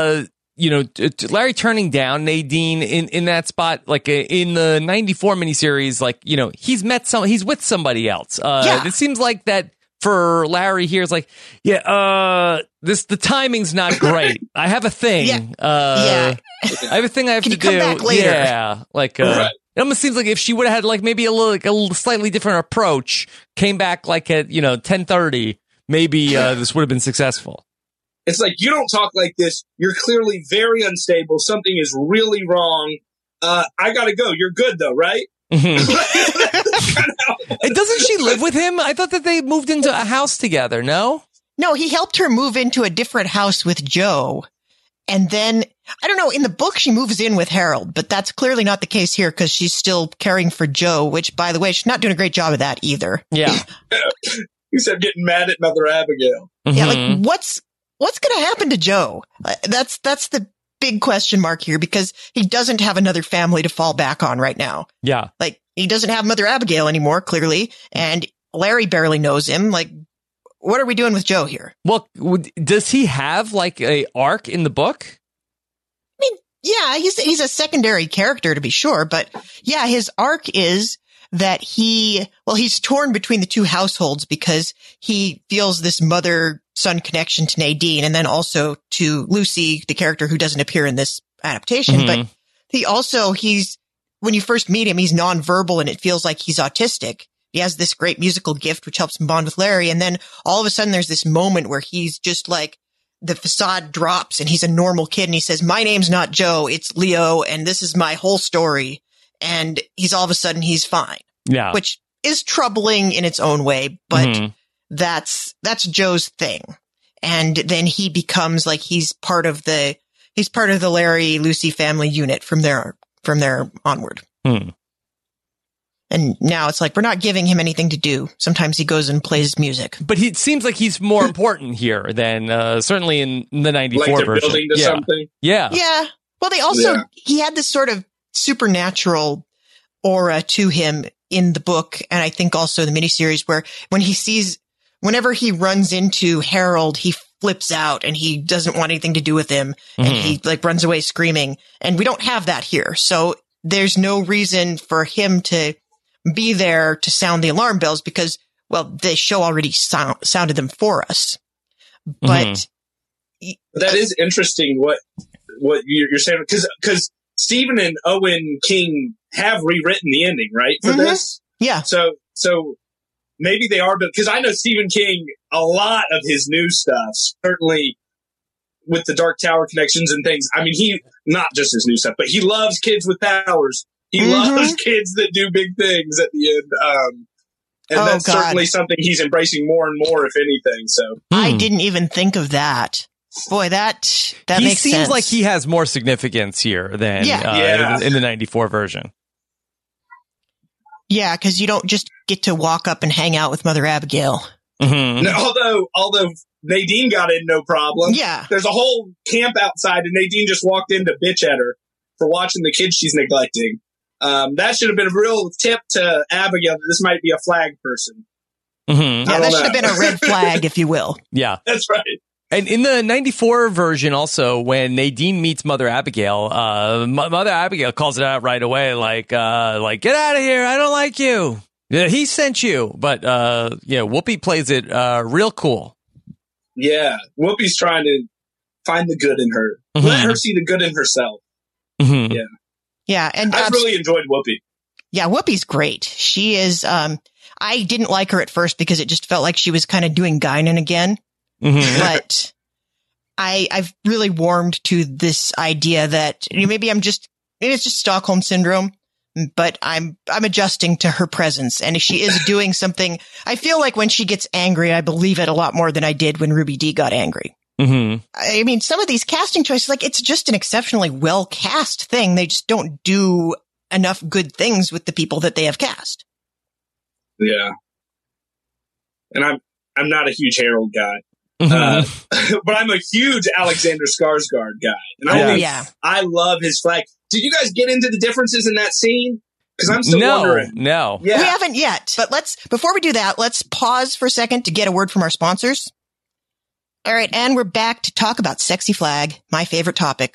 B: Larry turning down Nadine in that spot, like in the 94 miniseries, like, he's with somebody else. It seems like that for Larry here is like, the timing's not great. I have a thing. I have a thing I have to do.
A: Come back later?
B: Yeah. Like, it almost seems like if she would have had like maybe a little slightly different approach, came back like at, 10:30, maybe this would have been successful.
C: It's like, you don't talk like this. You're clearly very unstable. Something is really wrong. I gotta go. You're good though, right?
B: Doesn't she live with him? I thought that they moved into a house together. No,
A: he helped her move into a different house with Joe. And then, I don't know, in the book, she moves in with Harold, but that's clearly not the case here because she's still caring for Joe, which, by the way, she's not doing a great job of that either.
B: Yeah.
C: You said getting mad at Mother Abigail.
A: Yeah, like, what's going to happen to Joe? That's the big question mark here, because he doesn't have another family to fall back on right now.
B: Yeah.
A: Like, he doesn't have Mother Abigail anymore, clearly, and Larry barely knows him. Like, what are we doing with Joe here?
B: Well, does he have like a arc in the book?
A: I mean, yeah, he's a secondary character to be sure, but yeah, his arc is that he's torn between the two households because he feels this mother son connection to Nadine, and then also to Lucy, the character who doesn't appear in this adaptation.
B: Mm-hmm.
A: But when you first meet him, he's nonverbal and it feels like he's autistic. He has this great musical gift, which helps him bond with Larry. And then all of a sudden there's this moment where he's just like, the facade drops and he's a normal kid. And he says, my name's not Joe, it's Leo. And this is my whole story. And he's all of a sudden he's fine.
B: Yeah.
A: Which is troubling in its own way, but that's Joe's thing. And then he becomes like, he's part of the Larry Lucy family unit from there onward. And now it's like, we're not giving him anything to do. Sometimes he goes and plays music.
B: But it seems like he's more important here than certainly in the 94
C: like they're
B: version.
C: building to something.
B: Yeah.
A: Yeah. Well, they also, he had this sort of supernatural aura to him in the book. And I think also the miniseries where whenever he runs into Harold, he flips out and he doesn't want anything to do with him. And he like runs away screaming. And we don't have that here. So there's no reason for him to be there to sound the alarm bells because, well, the show already sounded them for us. But
C: that is interesting what you're saying, because Stephen and Owen King have rewritten the ending, right, for this?
A: Yeah.
C: So maybe they are, because I know Stephen King, a lot of his new stuff, certainly with the Dark Tower connections and things. I mean, not just his new stuff, but he loves kids with powers. He loves kids that do big things at the end. And that's certainly something he's embracing more and more, if anything. So
A: I didn't even think of that. Boy, that makes sense.
B: He seems like he has more significance here than in the 94 version.
A: Yeah, because you don't just get to walk up and hang out with Mother Abigail.
C: No, although Nadine got in no problem.
A: Yeah.
C: There's a whole camp outside, and Nadine just walked in to bitch at her for watching the kids she's neglecting. That should have been a real tip to Abigail that this might be a flag person.
A: Yeah, that should have been a red flag, if you will.
B: Yeah.
C: That's right.
B: And in the 94 version also, when Nadine meets Mother Abigail, Mother Abigail calls it out right away, like, get out of here, I don't like you. Yeah, he sent you. But, Whoopi plays it real cool.
C: Yeah, Whoopi's trying to find the good in her. Let her see the good in herself. Yeah.
A: Yeah, and
C: I really enjoyed Whoopi.
A: Yeah, Whoopi's great. She is. I didn't like her at first because it just felt like she was kind of doing Guinan again. But I've really warmed to this idea that maybe it's just Stockholm syndrome. But I'm adjusting to her presence, and if she is doing something, I feel like when she gets angry, I believe it a lot more than I did when Ruby Dee got angry. I mean, some of these casting choices, like, it's just an exceptionally well cast thing. They just don't do enough good things with the people that they have cast. Yeah.
C: And I'm not a huge Harold guy. But I'm a huge Alexander Skarsgård guy. And I love his flag. Did you guys get into the differences in that scene? Because I'm still wondering.
B: No.
A: Yeah. We haven't yet. But before we do that, let's pause for a second to get a word from our sponsors. All right, and we're back to talk about Sexy Flag, my favorite topic.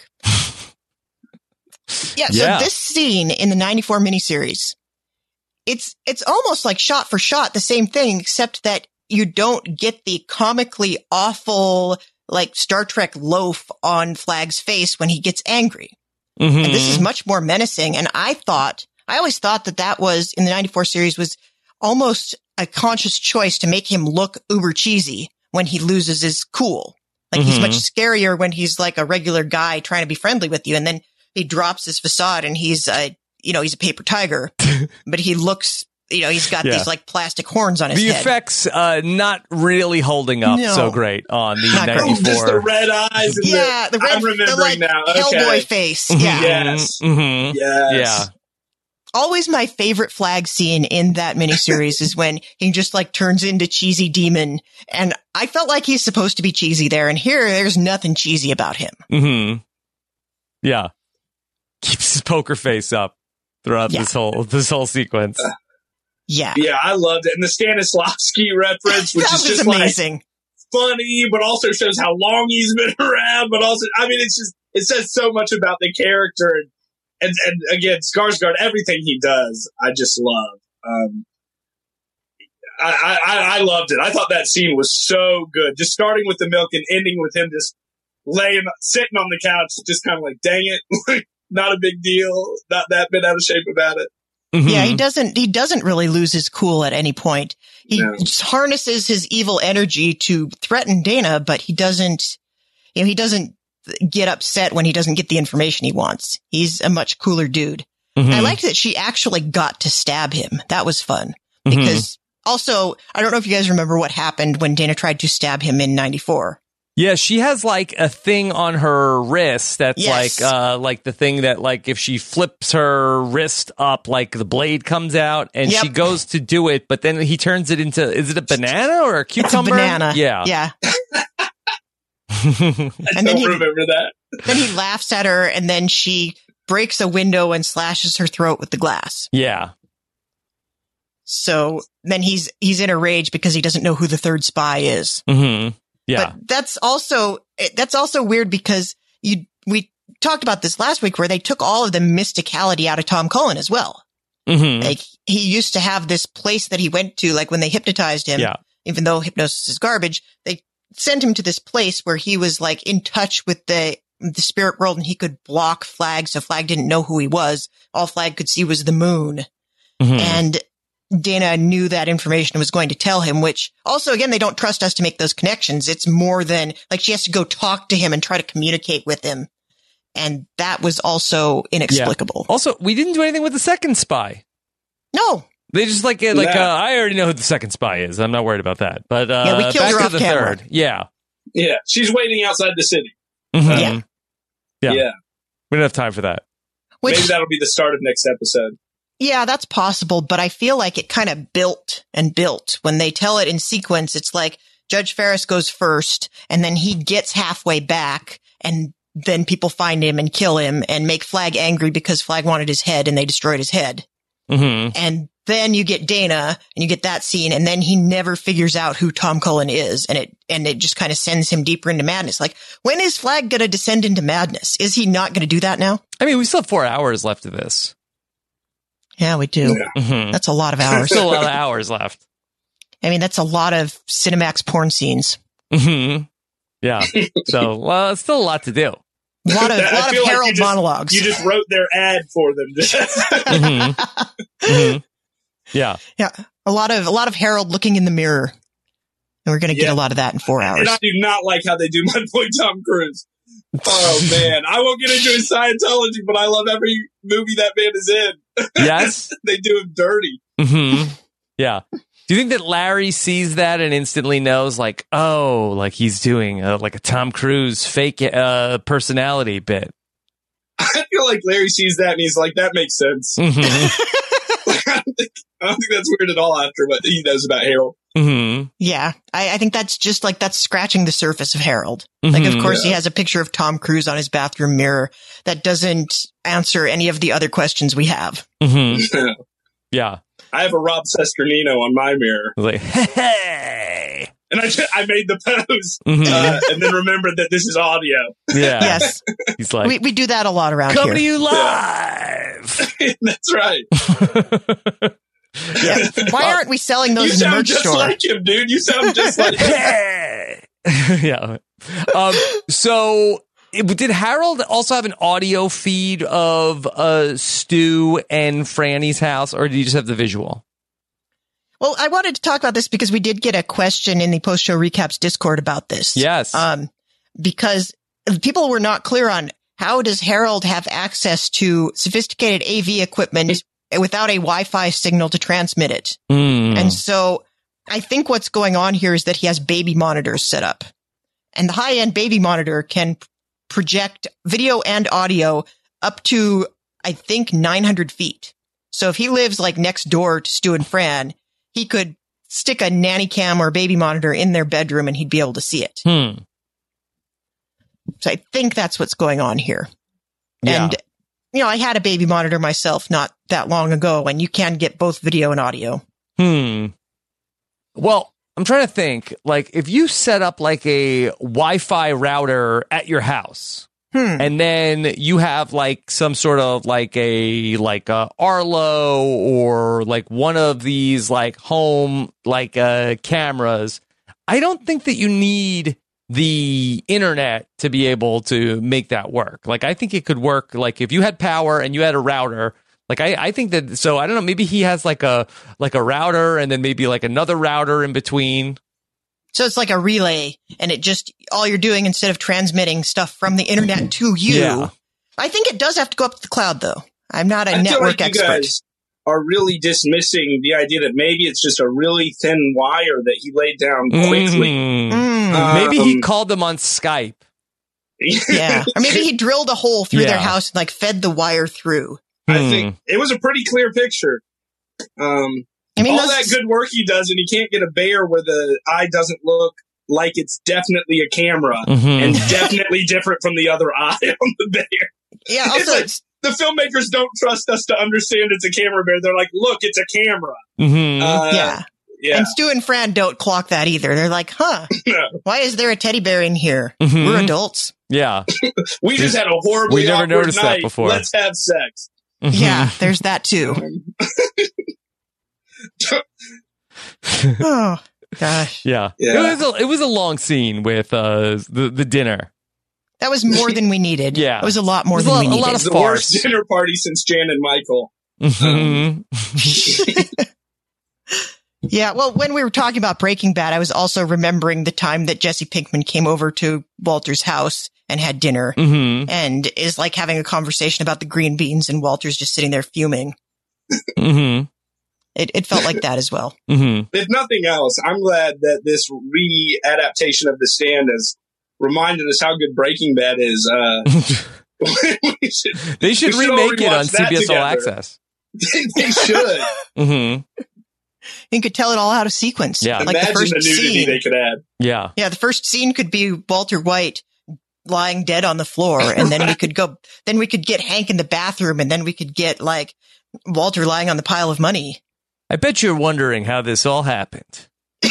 A: So this scene in the 94 miniseries, it's almost like shot for shot the same thing, except that you don't get the comically awful, like, Star Trek loaf on Flag's face when he gets angry. And this is much more menacing. And I always thought that was, in the 94 series, was almost a conscious choice to make him look uber cheesy when he loses his cool. Like, he's much scarier when he's like a regular guy trying to be friendly with you. And then he drops his facade and he's a paper tiger, but he looks, he's got these like plastic horns on his head.
B: The effects, not really holding up so great on the 94.
C: Just the red eyes. And
A: the red,
C: I'm remembering now. Okay.
A: Hellboy face. Yeah.
C: Yes. Yes.
B: Yeah.
A: Always my favorite Flag scene in that miniseries is when he just like turns into cheesy demon. And I felt like he's supposed to be cheesy there. And here, there's nothing cheesy about him.
B: Yeah. Keeps his poker face up throughout this whole sequence.
A: Yeah,
C: I loved it. And the Stanislavski reference, which is just
A: amazing.
C: Like funny, but also shows how long he's been around. But also, I mean, it says so much about the character. And again, Skarsgård, everything he does, I just love. I loved it. I thought that scene was so good. Just starting with the milk and ending with him just sitting on the couch, just kind of like, dang it, not a big deal, not that bit out of shape about it.
A: Mm-hmm. Yeah, he doesn't really lose his cool at any point. He just harnesses his evil energy to threaten Dana, but he doesn't get upset when he doesn't get the information he wants. He's a much cooler dude. Mm-hmm. I liked that she actually got to stab him. That was fun because also, I don't know if you guys remember what happened when Dana tried to stab him in 94.
B: Yeah, she has like a thing on her wrist that's like the thing that like if she flips her wrist up, like the blade comes out and she goes to do it, but then he turns it into, is it a banana or a cucumber?
A: It's a banana.
B: Yeah.
A: Yeah.
C: I don't remember that.
A: Then he laughs at her and then she breaks a window and slashes her throat with the glass.
B: Yeah.
A: So then he's in a rage because he doesn't know who the third spy is.
B: Mm-hmm. Yeah.
A: But that's also weird because we talked about this last week where they took all of the mysticality out of Tom Cullen as well. Mm-hmm. Like he used to have this place that he went to, like when they hypnotized him, even though hypnosis is garbage, they sent him to this place where he was like in touch with the spirit world and he could block Flag. So Flag didn't know who he was. All Flag could see was the moon. Mm-hmm. And Dana knew that information and was going to tell him, which also, again, they don't trust us to make those connections. It's more than like she has to go talk to him and try to communicate with him. And that was also inexplicable.
B: Yeah. Also, we didn't do anything with the second spy.
A: No.
B: They just I already know who the second spy is. I'm not worried about that. But
A: we killed her off camera.
B: Third. Yeah.
C: Yeah. She's waiting outside the city.
B: Mm-hmm.
C: Yeah.
B: We don't have time for that.
C: Maybe that'll be the start of next episode.
A: Yeah, that's possible, but I feel like it kind of built and built. When they tell it in sequence, it's like Judge Ferris goes first, and then he gets halfway back, and then people find him and kill him and make Flag angry because Flag wanted his head and they destroyed his head. Mm-hmm. And then you get Dana and you get that scene, and then he never figures out who Tom Cullen is, and it just kind of sends him deeper into madness. Like, when is Flag going to descend into madness? Is he not going to do that now?
B: I mean, we still have 4 hours left of this.
A: Yeah, we do.
C: Yeah.
B: Mm-hmm.
A: That's a lot of hours.
B: Still a lot of hours left.
A: I mean, that's a lot of Cinemax porn scenes.
B: Mm-hmm. Yeah. So, well, it's still a lot to do.
A: A lot of Harold monologues.
C: You just wrote their ad for them.
B: Mm-hmm. Mm-hmm. Yeah.
A: Yeah. A lot of Harold looking in the mirror. And we're going to get a lot of that in 4 hours.
C: And I do not like how they do my boy Tom Cruise. Oh, man. I won't get into his Scientology, but I love every movie that man is in.
B: Yes.
C: They do him dirty.
B: Mm-hmm. Yeah. Do you think that Larry sees that and instantly knows, like, oh, like he's doing like a Tom Cruise fake personality bit?
C: I feel like Larry sees that and he's like, that makes sense.
B: Mm-hmm.
C: I don't think that's weird at all after what he knows about Harold.
B: Mm-hmm.
A: Yeah, I think that's just like that's scratching the surface of Harold.
B: Mm-hmm.
A: Like, of course, he has a picture of Tom Cruise on his bathroom mirror that doesn't answer any of the other questions we have.
B: Mm-hmm. Yeah.
C: I have a Rob Sesternino on my mirror.
B: Like, hey!
C: And I made the pose
B: Mm-hmm.
C: and then remembered that this is audio.
B: Yeah.
A: Yes.
B: He's like,
A: we do that a lot around
B: coming to
A: here.
B: you live!
C: Yeah. That's right.
A: Yeah. Why aren't we selling those in the merch store?
C: You sound just like him, dude. You sound just like him.
B: Hey! Yeah. So, did Harold also have an audio feed of Stu and Franny's house, or did he just have the visual?
A: Well, I wanted to talk about this because we did get a question in the post-show recaps Discord about this.
B: Yes.
A: Because people were not clear on how does Harold have access to sophisticated AV equipment without a Wi-Fi signal to transmit it. And so I think what's going on here is that he has baby monitors set up. And the high-end baby monitor can project video and audio up to, I think, 900 feet. So if he lives like next door to Stu and Fran, he could stick a nanny cam or baby monitor in their bedroom and he'd be able to see it. So I think that's what's going on here.
B: Yeah.
A: And, you know, I had a baby monitor myself not that long ago, and you can get both video and audio.
B: Well, I'm trying to think, like, if you set up like a Wi-Fi router at your house, And then you have like some sort of like a Arlo or like one of these like home like cameras. I don't think that you need the internet to be able to make that work. Like I think it could work like if you had power and you had a router. Like I think that, so I don't know, maybe he has like a router and then maybe like another router in between.
A: So it's like a relay, and it just, all you're doing instead of transmitting stuff from the internet to you.
B: Yeah.
A: I think it does have to go up to the cloud, though. I'm not a
C: I feel
A: network
C: like you
A: expert.
C: guys are really dismissing the idea that maybe it's just a really thin wire that he laid down quickly.
B: Maybe he called them on Skype.
A: Yeah. Or maybe he drilled a hole through
B: Yeah.
A: their house and like fed the wire through.
C: I think it was a pretty clear picture.
A: I mean,
C: all that good work he does, and he can't get a Bayer where the eye doesn't look like it's definitely a camera and definitely different from the other eye on the Bayer.
A: Yeah, also,
C: it's like, the filmmakers don't trust us to understand it's a camera bear. They're like, look, it's a camera.
A: yeah.
C: Yeah.
A: And Stu and Fran don't clock that either. They're like, why is there a teddy bear in here?
B: Mhm.
A: We're adults.
B: Yeah.
C: We just had a horribly
B: We never
C: awkward
B: noticed that
C: night.
B: before.
C: Let's have sex.
A: Yeah, there's that too. Oh, gosh.
B: Yeah. It was a long scene with the dinner.
A: That was more than we needed.
B: Yeah.
A: It was a lot more
B: It was
A: than
B: a
A: we
B: lot
A: needed.
B: of
C: It's the
B: farce.
C: worst dinner party since Jan and Michael.
A: Yeah, well, when we were talking about Breaking Bad, I was also remembering the time that Jesse Pinkman came over to Walter's house and had dinner and is like having a conversation about the green beans, and Walter's just sitting there fuming. It felt like that as well.
C: If nothing else, I'm glad that this re-adaptation of The Stand has reminded us how good Breaking Bad is.
B: They should
C: we all
B: remake it on
C: rewatch that
B: CBS All
C: together.
B: Access.
C: They should.
A: You could tell it all out of sequence.
B: Yeah.
A: Like
C: Imagine
A: the first
C: the nudity
A: scene.
C: they could add.
B: Yeah.
A: Yeah, the first scene could be Walter White lying dead on the floor, and then we could get Hank in the bathroom, and then we could get like Walter lying on the pile of money.
B: I bet you're wondering how this all happened.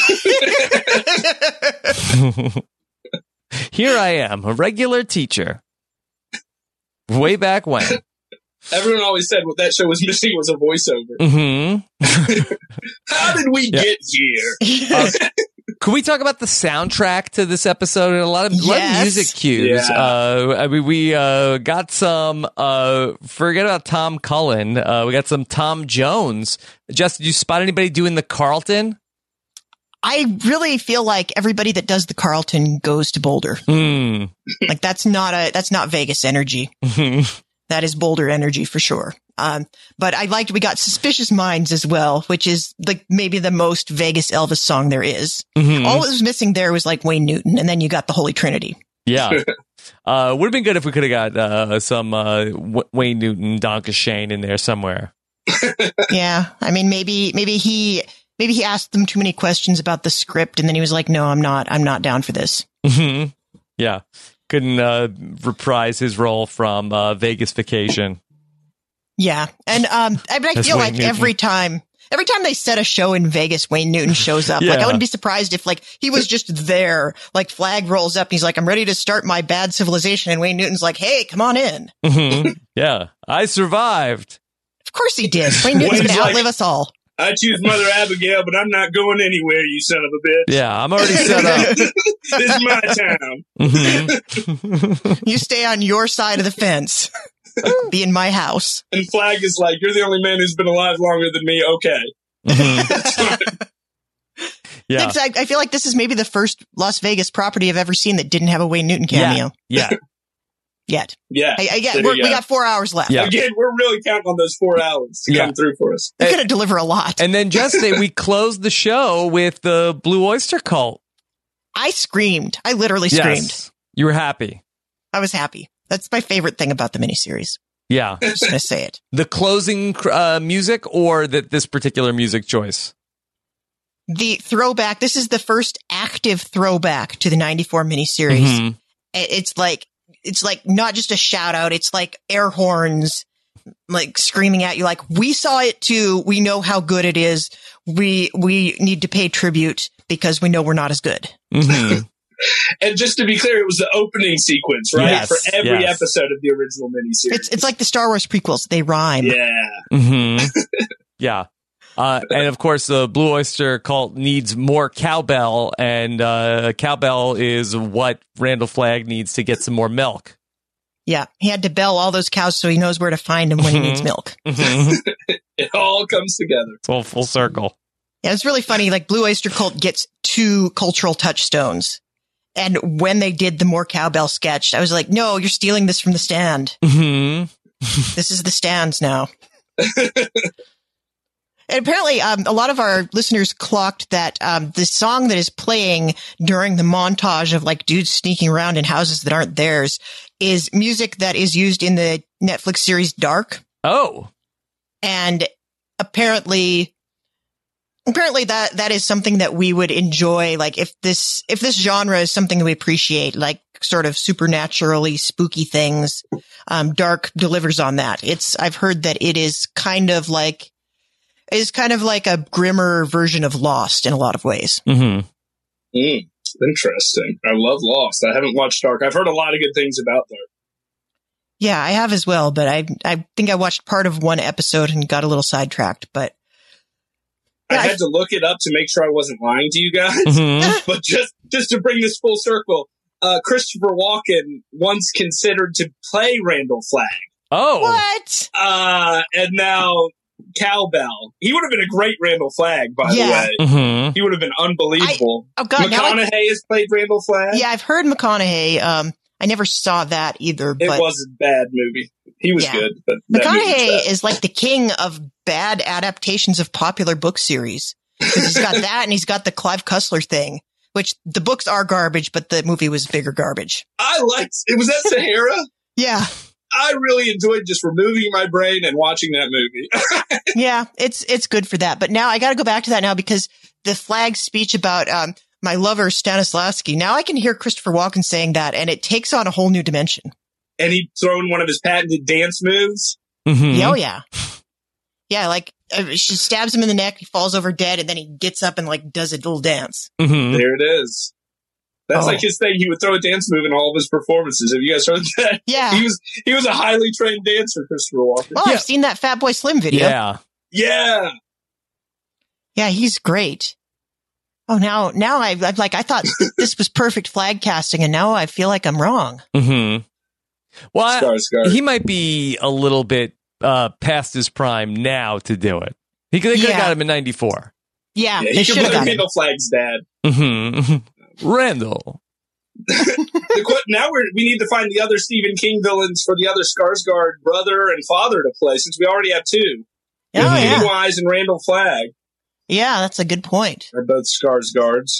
B: Here I am, a regular teacher. Way back when.
C: Everyone always said what that show was missing was a voiceover. How did we get here?
B: Could we talk about the soundtrack to this episode? And a lot of music cues.
C: Yeah.
B: I mean, we got some. Forget about Tom Cullen. We got some Tom Jones. Jess, did you spot anybody doing the Carlton?
A: I really feel like everybody that does the Carlton goes to Boulder. Like that's not Vegas energy. That is Boulder energy for sure. But I liked, we got Suspicious Minds as well, which is like maybe the most Vegas Elvis song there is. All that was missing there was like Wayne Newton, and then you got the Holy Trinity.
B: Yeah. Would have been good if we could have got some Wayne Newton, Donka Shane in there somewhere.
A: Yeah. I mean, maybe he asked them too many questions about the script, and then he was like, no, I'm not down for this.
B: Yeah. Couldn't reprise his role from Vegas Vacation.
A: Yeah. And I feel like
B: Newton.
A: every time they set a show in Vegas, Wayne Newton shows up.
B: Yeah.
A: Like I wouldn't be surprised if like he was just there, like flag rolls up and he's like, I'm ready to start my bad civilization. And Wayne Newton's like, hey, come on in.
B: Yeah. I survived.
A: Of course he did. Wayne Newton's
C: Wayne's
A: going to
C: like,
A: outlive us all.
C: I choose Mother Abigail, but I'm not going anywhere, you son of a bitch.
B: Yeah. I'm already set up.
C: This is my town.
A: You stay on your side of the fence. Be in my house.
C: And Flag is like, you're the only man who's been alive longer than me. Okay.
B: Yeah.
A: I feel like this is maybe the first Las Vegas property I've ever seen that didn't have a Wayne Newton cameo.
B: Yeah.
A: Yet.
C: Yeah.
A: We got 4 hours left.
B: Yeah.
C: Again, we're really counting on those 4 hours to come through for us.
A: They're going to deliver a lot.
B: And then just we closed the show with the Blue Oyster Cult.
A: I screamed. I literally screamed.
B: Yes. You were happy.
A: I was happy. That's my favorite thing about the miniseries.
B: Yeah.
A: I'm just going to say it.
B: The closing music or this particular music choice?
A: The throwback. This is the first active throwback to the 94 miniseries. It's like not just a shout out. It's like air horns, like screaming at you. Like, we saw it too. We know how good it is. We need to pay tribute because we know we're not as good.
C: And just to be clear, it was the opening sequence, right?
B: Yes,
C: for every
B: yes.
C: episode of the original miniseries.
A: It's like the Star Wars prequels. They rhyme.
C: Yeah.
B: Mm-hmm. Yeah. And of course, the Blue Oyster Cult needs more cowbell, and cowbell is what Randall Flagg needs to get some more milk.
A: Yeah, he had to bell all those cows so he knows where to find them when he needs milk.
B: Mm-hmm.
C: It all comes together.
B: It's all full circle.
A: Yeah, it's really funny. Like Blue Oyster Cult gets 2 cultural touchstones. And when they did the more cowbell sketch, I was like, no, you're stealing this from the stand.
B: Mm-hmm.
A: This is the stands now. And apparently, a lot of our listeners clocked that the song that is playing during the montage of like dudes sneaking around in houses that aren't theirs is music that is used in the Netflix series Dark.
B: Oh.
A: And apparently that is something that we would enjoy. Like if this genre is something we appreciate, like sort of supernaturally spooky things, Dark delivers on that. I've heard that it is kind of like a grimmer version of Lost in a lot of ways.
B: Mm-hmm.
C: Interesting. I love Lost. I haven't watched Dark. I've heard a lot of good things about Dark.
A: Yeah, I have as well, but I think I watched part of one episode and got a little sidetracked, but
C: I had to look it up to make sure I wasn't lying to you guys.
B: Mm-hmm.
C: But just to bring this full circle, Christopher Walken once considered to play Randall Flagg.
B: Oh.
A: What?
C: And now cowbell. He would have been a great Randall Flagg, by the way.
B: Mm-hmm.
C: He would have been unbelievable.
A: McConaughey
C: has played Randall Flagg.
A: Yeah, I've heard McConaughey. I never saw that either.
C: It
A: but
C: was a bad movie. He was good, but
A: McConaughey is like the king of bad adaptations of popular book series. Because he's got that, and he's got the Clive Cussler thing, which the books are garbage, but the movie was bigger garbage.
C: I liked it. Was that Sahara?
A: Yeah.
C: I really enjoyed just removing my brain and watching that movie.
A: Yeah, it's good for that. But now I got to go back to that now because the Flagg speech about my lover Stanislavski. Now I can hear Christopher Walken saying that, and it takes on a whole new dimension.
C: And he thrown one of his patented dance moves.
B: Mm-hmm.
A: Oh yeah, yeah. Like she stabs him in the neck, he falls over dead, and then he gets up and like does a little dance.
B: Mm-hmm.
C: There it is. That's like his thing. He would throw a dance move in all of his performances. Have you guys heard that?
A: Yeah.
C: He was a highly trained dancer, Christopher Walken.
A: Well, I've seen that Fat Boy Slim video.
B: Yeah.
C: Yeah.
A: Yeah, he's great. Oh, now I'm like, I thought this was perfect Flagg casting, and now I feel like I'm wrong.
B: Mm-hmm. Well,
C: Scar.
B: he might be a little bit past his prime now to do it. They could have got him in 94.
A: Yeah,
C: he could play Randall Flagg's dad.
B: Mm-hmm. Randall.
C: Now we need to find the other Stephen King villains for the other Skarsgård brother and father to play, since we already have 2. Pennywise and Randall Flagg.
A: Yeah, that's a good point.
C: They're both Skarsgårds.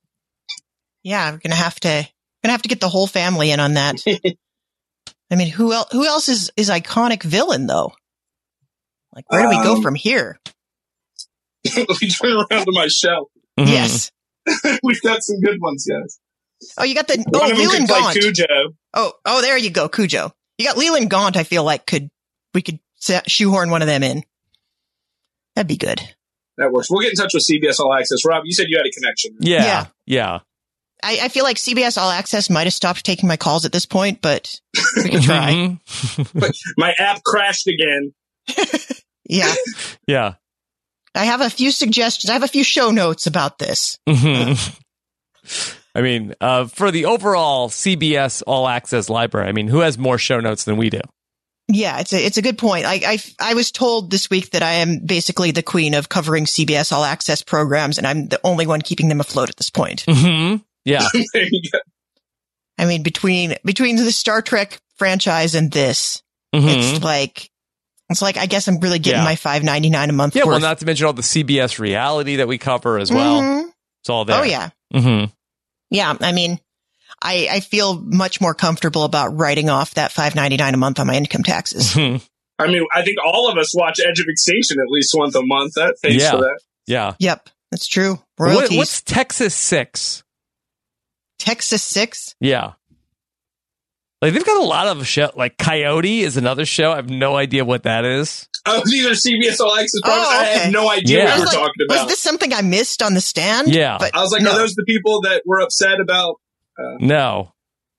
A: Yeah, we're gonna have to get the whole family in on that. I mean, who else is iconic villain though? Like, where do we go from here?
C: Let me turn around to my shelf.
B: Mm-hmm.
A: Yes,
C: we've got some good ones, guys.
A: Oh, you got the
C: One of them
A: Leland
C: could play
A: Gaunt.
C: Cujo.
A: Oh, there you go, Cujo. You got Leland Gaunt. I feel like we could shoehorn one of them in. That'd be good.
C: That works. We'll get in touch with CBS All Access. Rob, you said you had a connection.
B: Yeah.
A: I feel like CBS All Access might have stopped taking my calls at this point, but we can try.
C: But my app crashed again.
A: Yeah.
B: Yeah.
A: I have a few suggestions. I have a few show notes about this.
B: Mm-hmm. I mean, for the overall CBS All Access library, I mean, who has more show notes than we do?
A: Yeah, it's a good point. I was told this week that I am basically the queen of covering CBS All Access programs, and I'm the only one keeping them afloat at this point.
B: Mm-hmm. Yeah.
C: There you go.
A: I mean, between the Star Trek franchise and this, it's like I guess I'm really getting my $5.99 a month.
B: Yeah,
A: worth.
B: well, not to mention all the CBS reality that we cover as well.
A: Mm-hmm.
B: It's all there.
A: Oh yeah.
B: Mm-hmm.
A: Yeah, I mean, I feel much more comfortable about writing off that $5.99 a month on my income taxes.
C: I mean, I think all of us watch Edge of Extinction at least once a month. Thanks for that.
B: Yeah.
A: Yep, that's true. Royalties.
B: What's Texas 6?
A: Texas 6?
B: Yeah. Like, they've got a lot of show. Like, Coyote is another show. I have no idea what that is.
C: Oh, these are CBS All Access programs?
A: Oh, okay.
C: I had no idea what you were talking about.
A: Was this something I missed on the stand?
B: Yeah.
A: But
C: I was like,
A: no.
C: Are those the people that were upset about
B: No.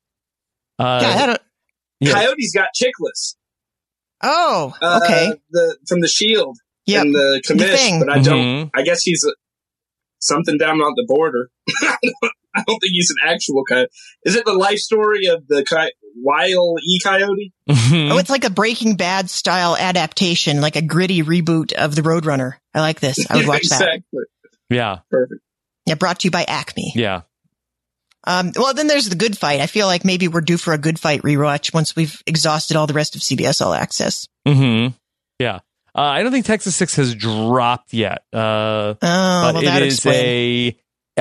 C: Coyote's got Chickless.
A: Oh, okay.
C: From the Shield.
A: Yep.
C: And the commish, but I don't.
B: Mm-hmm.
C: I guess he's something down on the border. I don't think he's an actual coyote. Is it the life story of the Wile E. Coyote?
B: Mm-hmm.
A: Oh, it's like a Breaking Bad style adaptation, like a gritty reboot of the Roadrunner. I like this. I would watch
C: exactly.
A: that.
B: Yeah.
C: Perfect.
A: Yeah, brought to you by Acme.
B: Yeah.
A: Well, then there's the Good Fight. I feel like maybe we're due for a Good Fight rewatch once we've exhausted all the rest of CBS All Access.
B: Mm-hmm. Yeah. I don't think Texas 6 has dropped yet. But
A: well,
B: it is Rick,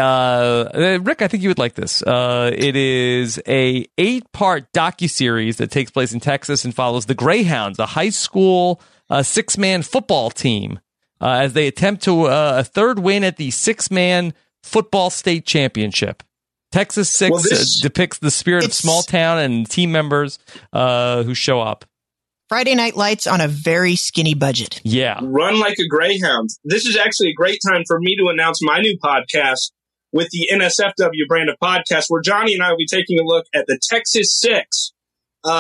B: I think you would like this. It is a 8-part docuseries that takes place in Texas and follows the Greyhounds, a high school 6-man football team, as they attempt to a third win at the 6-man football state championship. Texas 6 depicts the spirit of small town and team members who show up.
A: Friday Night Lights on a very skinny budget.
B: Yeah.
C: Run like a Greyhound. This is actually a great time for me to announce my new podcast with the NSFW brand of podcast, where Johnny and I will be taking a look at the Texas 6, our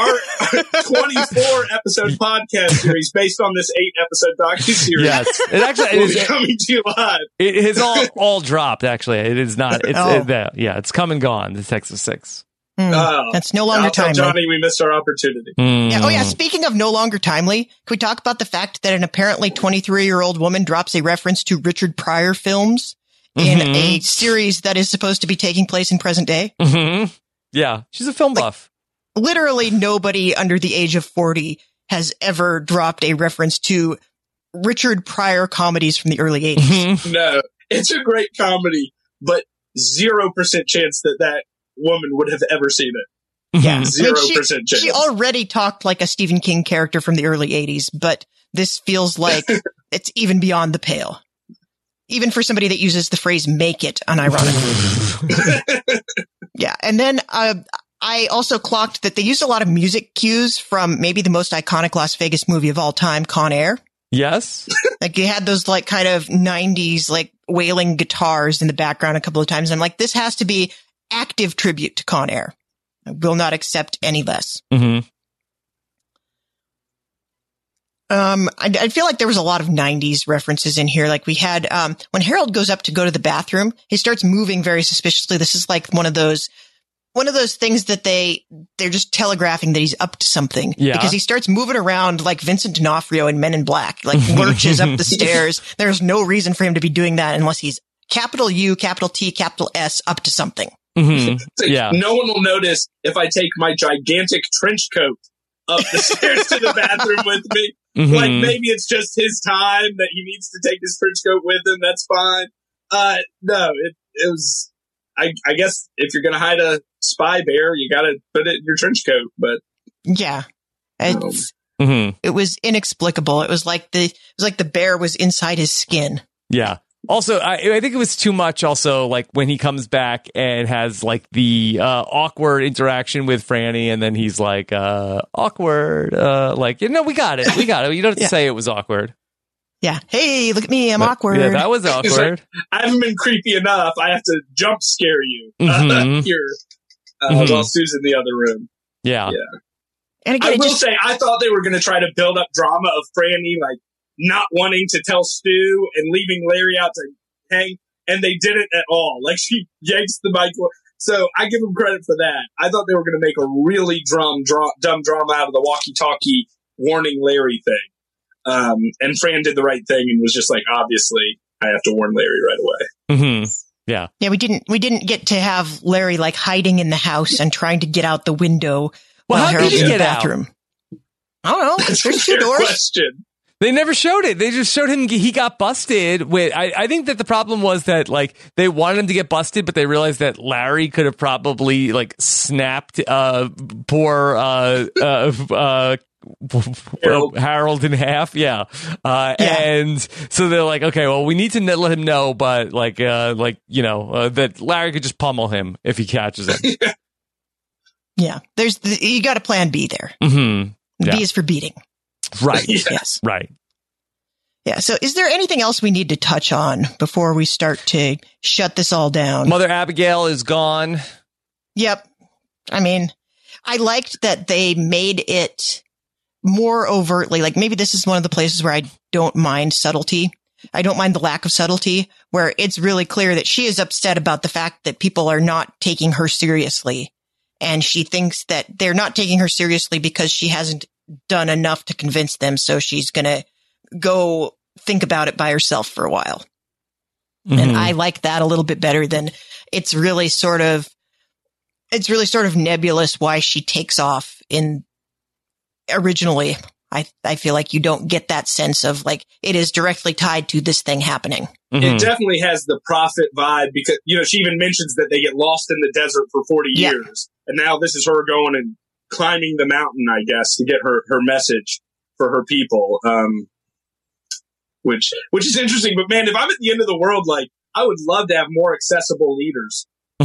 C: 24-episode podcast series based on this 8-episode docuseries.
B: Yes. It actually
C: will be coming to you live.
B: It has all dropped, actually. It is not. It's come and gone, the Texas 6.
A: That's no longer timely.
C: Johnny, we missed our opportunity.
A: Yeah, oh, yeah. Speaking of no longer timely, can we talk about the fact that an apparently 23-year-old woman drops a reference to Richard Pryor films in a series that is supposed to be taking place in present day?
B: Mm-hmm. Yeah, she's a film buff.
A: Literally nobody under the age of 40 has ever dropped a reference to Richard Pryor comedies from the early 80s.
C: No, it's a great comedy, but 0% chance that woman would have ever seen it.
A: Yeah,
C: 0% chance.
A: She already talked like a Stephen King character from the early 80s, but this feels like it's even beyond the pale. Even for somebody that uses the phrase "make it" unironically. Yeah, and then I also clocked that they used a lot of music cues from maybe the most iconic Las Vegas movie of all time, Con Air.
B: Yes.
A: Like you had those like kind of 90s like wailing guitars in the background a couple of times. I'm like, this has to be active tribute to Con Air. I will not accept any less.
B: Mm-hmm.
A: I feel like there was a lot of 90s references in here. Like we had, when Harold goes up to go to the bathroom, he starts moving very suspiciously. This is like one of those things that they're just telegraphing that he's up to something.
B: Yeah.
A: Because he starts moving around like Vincent D'Onofrio in Men in Black, like lurches up the stairs. There's no reason for him to be doing that unless he's capital U, capital T, capital S up to something.
B: Mm-hmm. Yeah.
C: No one will notice if I take my gigantic trench coat up the stairs to the bathroom with me.
B: Mm-hmm.
C: Like maybe it's just his time that he needs to take his trench coat with him. That's fine. No, it was. I guess if you're gonna hide a spy bear, you gotta put it in your trench coat. But
A: yeah, it was inexplicable. It was like the bear was inside his skin.
B: Yeah. Also, I think it was too much. Also, like when he comes back and has like the awkward interaction with Franny, and then he's like awkward, like we got it. You don't have to say it was awkward.
A: Yeah. Hey, look at me. I'm awkward.
B: Yeah, that was awkward.
C: Like, I haven't been creepy enough. I have to jump scare you here while Sue's in the other room.
B: Yeah.
A: And again,
C: I will say, I thought they were going to try to build up drama of Franny, like not wanting to tell Stu and leaving Larry out to hang, and they didn't at all. Like she yanks the mic. So I give them credit for that. I thought they were going to make a really dumb drama out of the walkie-talkie warning Larry thing. And Fran did the right thing and was just like, obviously, I have to warn Larry right away.
B: Mm-hmm. Yeah.
A: Yeah, we didn't get to have Larry like hiding in the house and trying to get out the window while Harold's in the bathroom. I don't know.
C: That's
A: There's
C: a
A: two
C: fair
A: doors.
C: question.
B: They never showed it. They just showed him he got busted with. I think that the problem was that like they wanted him to get busted, but they realized that Larry could have probably like snapped poor Harold in half. Yeah. And so they're like, okay, well, we need to let him know, but that Larry could just pummel him if he catches him.
A: Yeah. You got a plan B there.
B: Mm-hmm. Yeah.
A: B is for beating.
B: Right.
A: Yes.
B: Right.
A: Yeah. So is there anything else we need to touch on before we start to shut this all down?
B: Mother Abigail is gone.
A: Yep. I mean, I liked that they made it more overtly, like maybe this is one of the places where I don't mind subtlety. I don't mind the lack of subtlety, where it's really clear that she is upset about the fact that people are not taking her seriously. And she thinks that they're not taking her seriously because she hasn't done enough to convince them. So she's going to go think about it by herself for a while. Mm-hmm. And I like that a little bit better than it's really sort of nebulous why she takes off in originally. I feel like you don't get that sense of like it is directly tied to this thing happening.
C: Mm-hmm. It definitely has the prophet vibe because, she even mentions that they get lost in the desert for 40 years. And now this is her going and climbing the mountain, I guess, to get her message for her people. Which is interesting. But man, if I'm at the end of the world, like I would love to have more accessible leaders.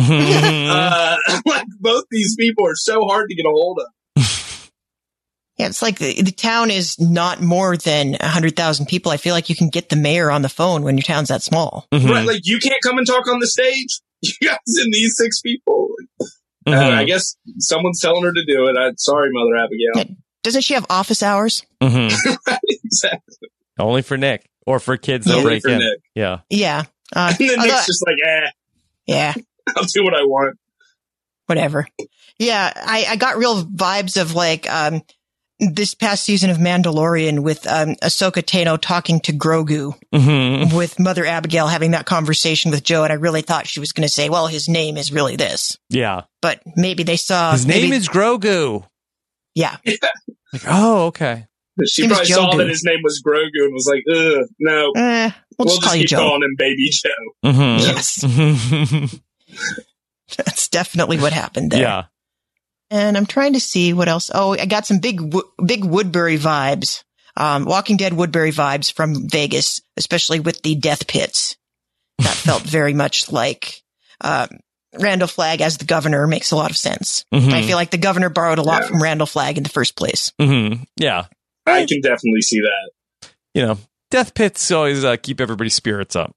C: Like both these people are so hard to get a hold of.
A: Yeah, it's like the town is not more than 100,000 people. I feel like you can get the mayor on the phone when your town's that small.
C: Mm-hmm. Right, like you can't come and talk on the stage. You guys and these 6 people. I guess someone's telling her to do it. Sorry, Mother Abigail.
A: Yeah, doesn't she have office hours?
C: Exactly.
B: Only for Nick or for kids that break in. Nick. Yeah.
A: Yeah.
C: And then Nick's just like,
A: yeah,
C: I'll do what I want.
A: Whatever. Yeah, I got real vibes of like this past season of Mandalorian with Ahsoka Tano talking to Grogu, with Mother Abigail having that conversation with Joe, and I really thought she was going to say, well, his name is really this.
B: Yeah.
A: But maybe they saw...
B: His name is Grogu.
A: Yeah.
B: Like, oh, okay.
C: She probably saw that his name was Grogu and was like, no.
A: We'll just
C: keep
A: Joe.
C: calling him Baby Joe.
A: Yes. That's definitely what happened there.
B: Yeah.
A: And I'm trying to see what else. Oh, I got some big Woodbury vibes. Walking Dead Woodbury vibes from Vegas, especially with the death pits. That felt very much like Randall Flagg as the governor makes a lot of sense. I feel like the governor borrowed a lot from Randall Flagg in the first place.
B: Yeah.
C: I can definitely see that.
B: Death pits always keep everybody's spirits up.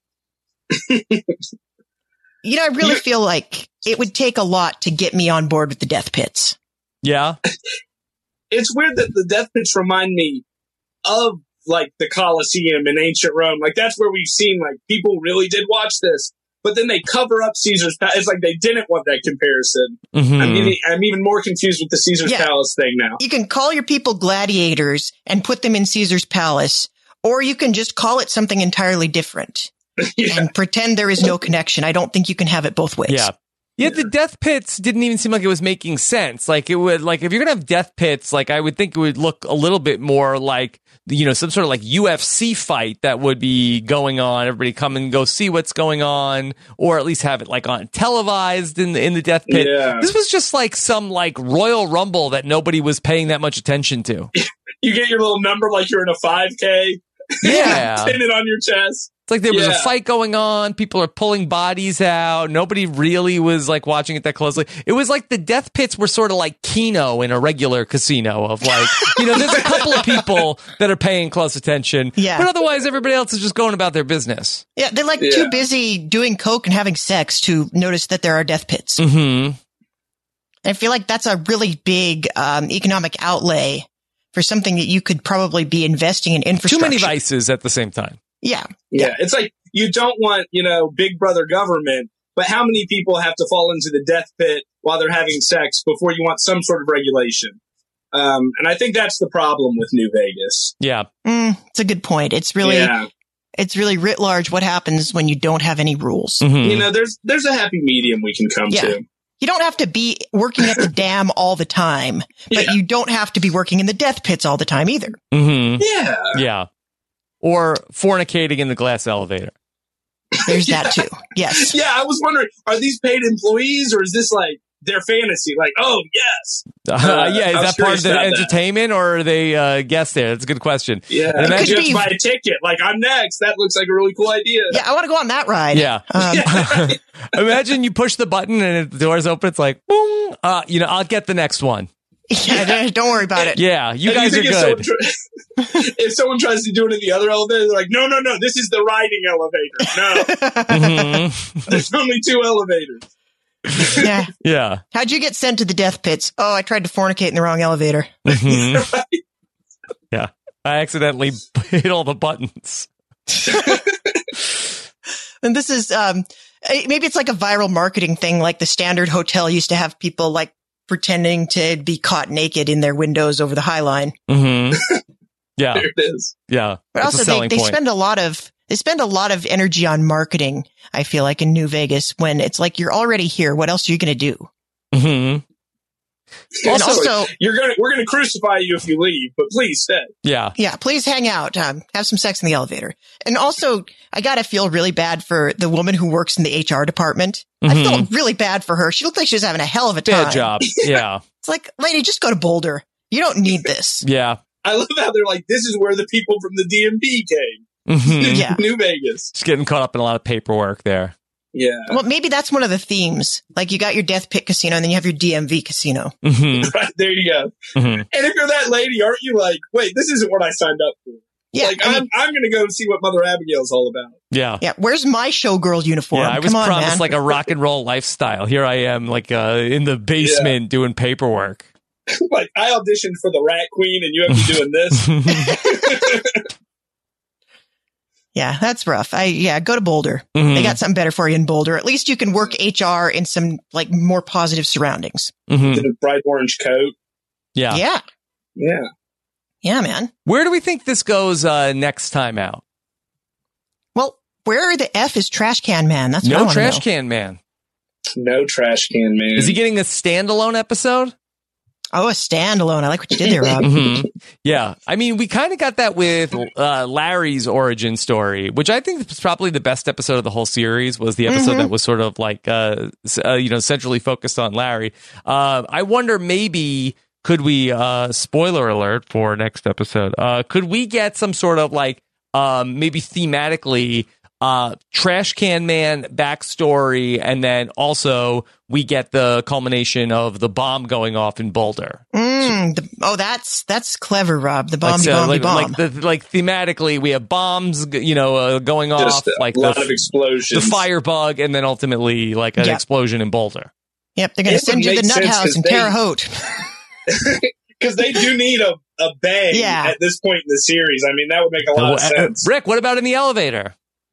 A: I really feel like it would take a lot to get me on board with the death pits.
B: Yeah.
C: It's weird that the death pits remind me of like the Colosseum in ancient Rome. Like that's where we've seen like people really did watch this, but then they cover up Caesar's Palace. It's like they didn't want that comparison. I'm even more confused with the Caesar's Palace thing now.
A: You can call your people gladiators and put them in Caesar's Palace, or you can just call it something entirely different. And pretend there is no connection. I don't think you can have it both ways.
B: Yeah. Yet the death pits didn't even seem like it was making sense. Like it would, like if you're gonna have death pits, like I would think it would look a little bit more like some sort of like UFC fight that would be going on. Everybody come and go see what's going on, or at least have it like on televised in the death pit. Yeah. This was just like some like Royal Rumble that nobody was paying that much attention to.
C: You get your little number like you're in a 5K.
B: Yeah.
C: Pin it on your chest.
B: It's like there was a fight going on. People are pulling bodies out. Nobody really was like watching it that closely. It was like the death pits were sort of like Keno in a regular casino of like, there's a couple of people that are paying close attention. Yeah. But otherwise, everybody else is just going about their business.
A: Yeah. They're like too busy doing coke and having sex to notice that there are death pits. I feel like that's a really big economic outlay for something that you could probably be investing in infrastructure.
B: Too many vices at the same time.
A: Yeah.
C: It's like you don't want, big brother government, but how many people have to fall into the death pit while they're having sex before you want some sort of regulation? And I think that's the problem with New Vegas.
B: Yeah.
A: It's a good point. It's really writ large what happens when you don't have any rules.
C: There's a happy medium we can come to.
A: You don't have to be working at the dam all the time, but you don't have to be working in the death pits all the time either.
B: Yeah. Or fornicating in the glass elevator.
A: There's that too. Yes.
C: Yeah, I was wondering, are these paid employees or is this like their fantasy? Like, oh, yes.
B: Is that part of the entertainment or are they guests there? That's a good question.
C: Yeah. And imagine you have to buy a ticket. Like, I'm next. That looks like a really cool idea.
A: Yeah, I want to go on that ride.
B: Yeah. Imagine you push the button and the doors open. It's like, boom. I'll get the next one.
A: Yeah, don't worry about it.
B: Yeah, you guys are good.
C: If someone tries to do it in the other elevator, they're like, no, this is the riding elevator. No. There's only 2 elevators.
A: Yeah.
B: Yeah.
A: How'd you get sent to the death pits? Oh, I tried to fornicate in the wrong elevator.
B: Mhm.
C: Right?
B: Yeah. I accidentally hit all the buttons.
A: And this is, maybe it's like a viral marketing thing, like the Standard Hotel used to have people like pretending to be caught naked in their windows over the High Line.
B: Mm-hmm. Yeah.
C: There it is.
B: Yeah.
A: But
B: That's a
A: also
B: selling
A: they
B: point.
A: spend a lot of energy on marketing, I feel like, in New Vegas, when it's like, you're already here. What else are you going to do?
B: Mhm.
A: And
C: Also,
A: also,
C: we're gonna crucify you if you leave, but please stay.
B: Yeah.
A: yeah, please hang out, have some sex in the elevator. And also, I gotta feel really bad for the woman who works in the HR department. I
B: Mhm.
A: felt really bad for her. She looked like she was having a hell of a time.
B: Bad job. Yeah.
A: It's like, lady, just go to Boulder. You don't need this.
B: Yeah.
C: I love how they're like, this is where the people from the DMV came.
B: Mhm.
A: Yeah.
C: New Vegas.
B: Just getting caught up in a lot of paperwork there.
C: Yeah.
A: Well, maybe that's one of the themes. Like, you got your Death Pit casino, and then you have your DMV casino.
B: Mhm.
C: Right, there you go.
B: Mhm.
C: And if you're that lady, aren't you like, wait, this isn't what I signed up for?
A: Yeah,
C: Like,
A: I mean,
C: I'm going to go see what Mother Abigail's all about.
B: Yeah.
A: yeah. Where's my showgirl uniform?
B: Yeah, I was
A: Come on,
B: promised
A: man.
B: like a rock and roll lifestyle. Here I am, like in the basement doing paperwork.
C: Like, I auditioned for the Rat Queen, and you have me doing this.
A: Yeah, that's rough. Go to Boulder.
B: Mhm.
A: They got something better for you in Boulder. At least you can work HR in some like more positive surroundings.
B: Mhm.
C: In a bright orange coat.
B: Yeah.
A: Yeah.
C: Yeah.
A: Yeah, man.
B: Where do we think this goes next time out?
A: Well, where the F is Trash Can Man? That's what I
B: No
A: wanna
B: Trash
A: know.
B: Can Man.
C: No trash can, man.
B: Is he getting a standalone episode?
A: Oh, a standalone. I like what you did there, Rob.
B: Mhm. Yeah. I mean, we kind of got that with Larry's origin story, which I think is probably the best episode of the whole series, was the episode that was sort of like, centrally focused on Larry. I wonder, maybe, could we, spoiler alert for next episode, could we get some sort of like, maybe thematically, Trash Can Man backstory, and then also we get the culmination of the bomb going off in Boulder.
A: That's clever, Rob. The bomb,
B: like,
A: bomb.
B: like thematically, we have bombs, going
C: Just
B: off,
C: a
B: like
C: lot of explosions.
B: the firebug, and then ultimately like an explosion in Boulder.
A: Yep, they're going to
C: It
A: send
C: would
A: you the
C: make
A: nut
C: sense
A: house
C: 'cause
A: in
C: they-
A: Terre Haute.
C: Because they do need a bang
A: Yeah.
C: at this point in the series. I mean, that would make a lot of sense.
B: Rick, what about in the elevator?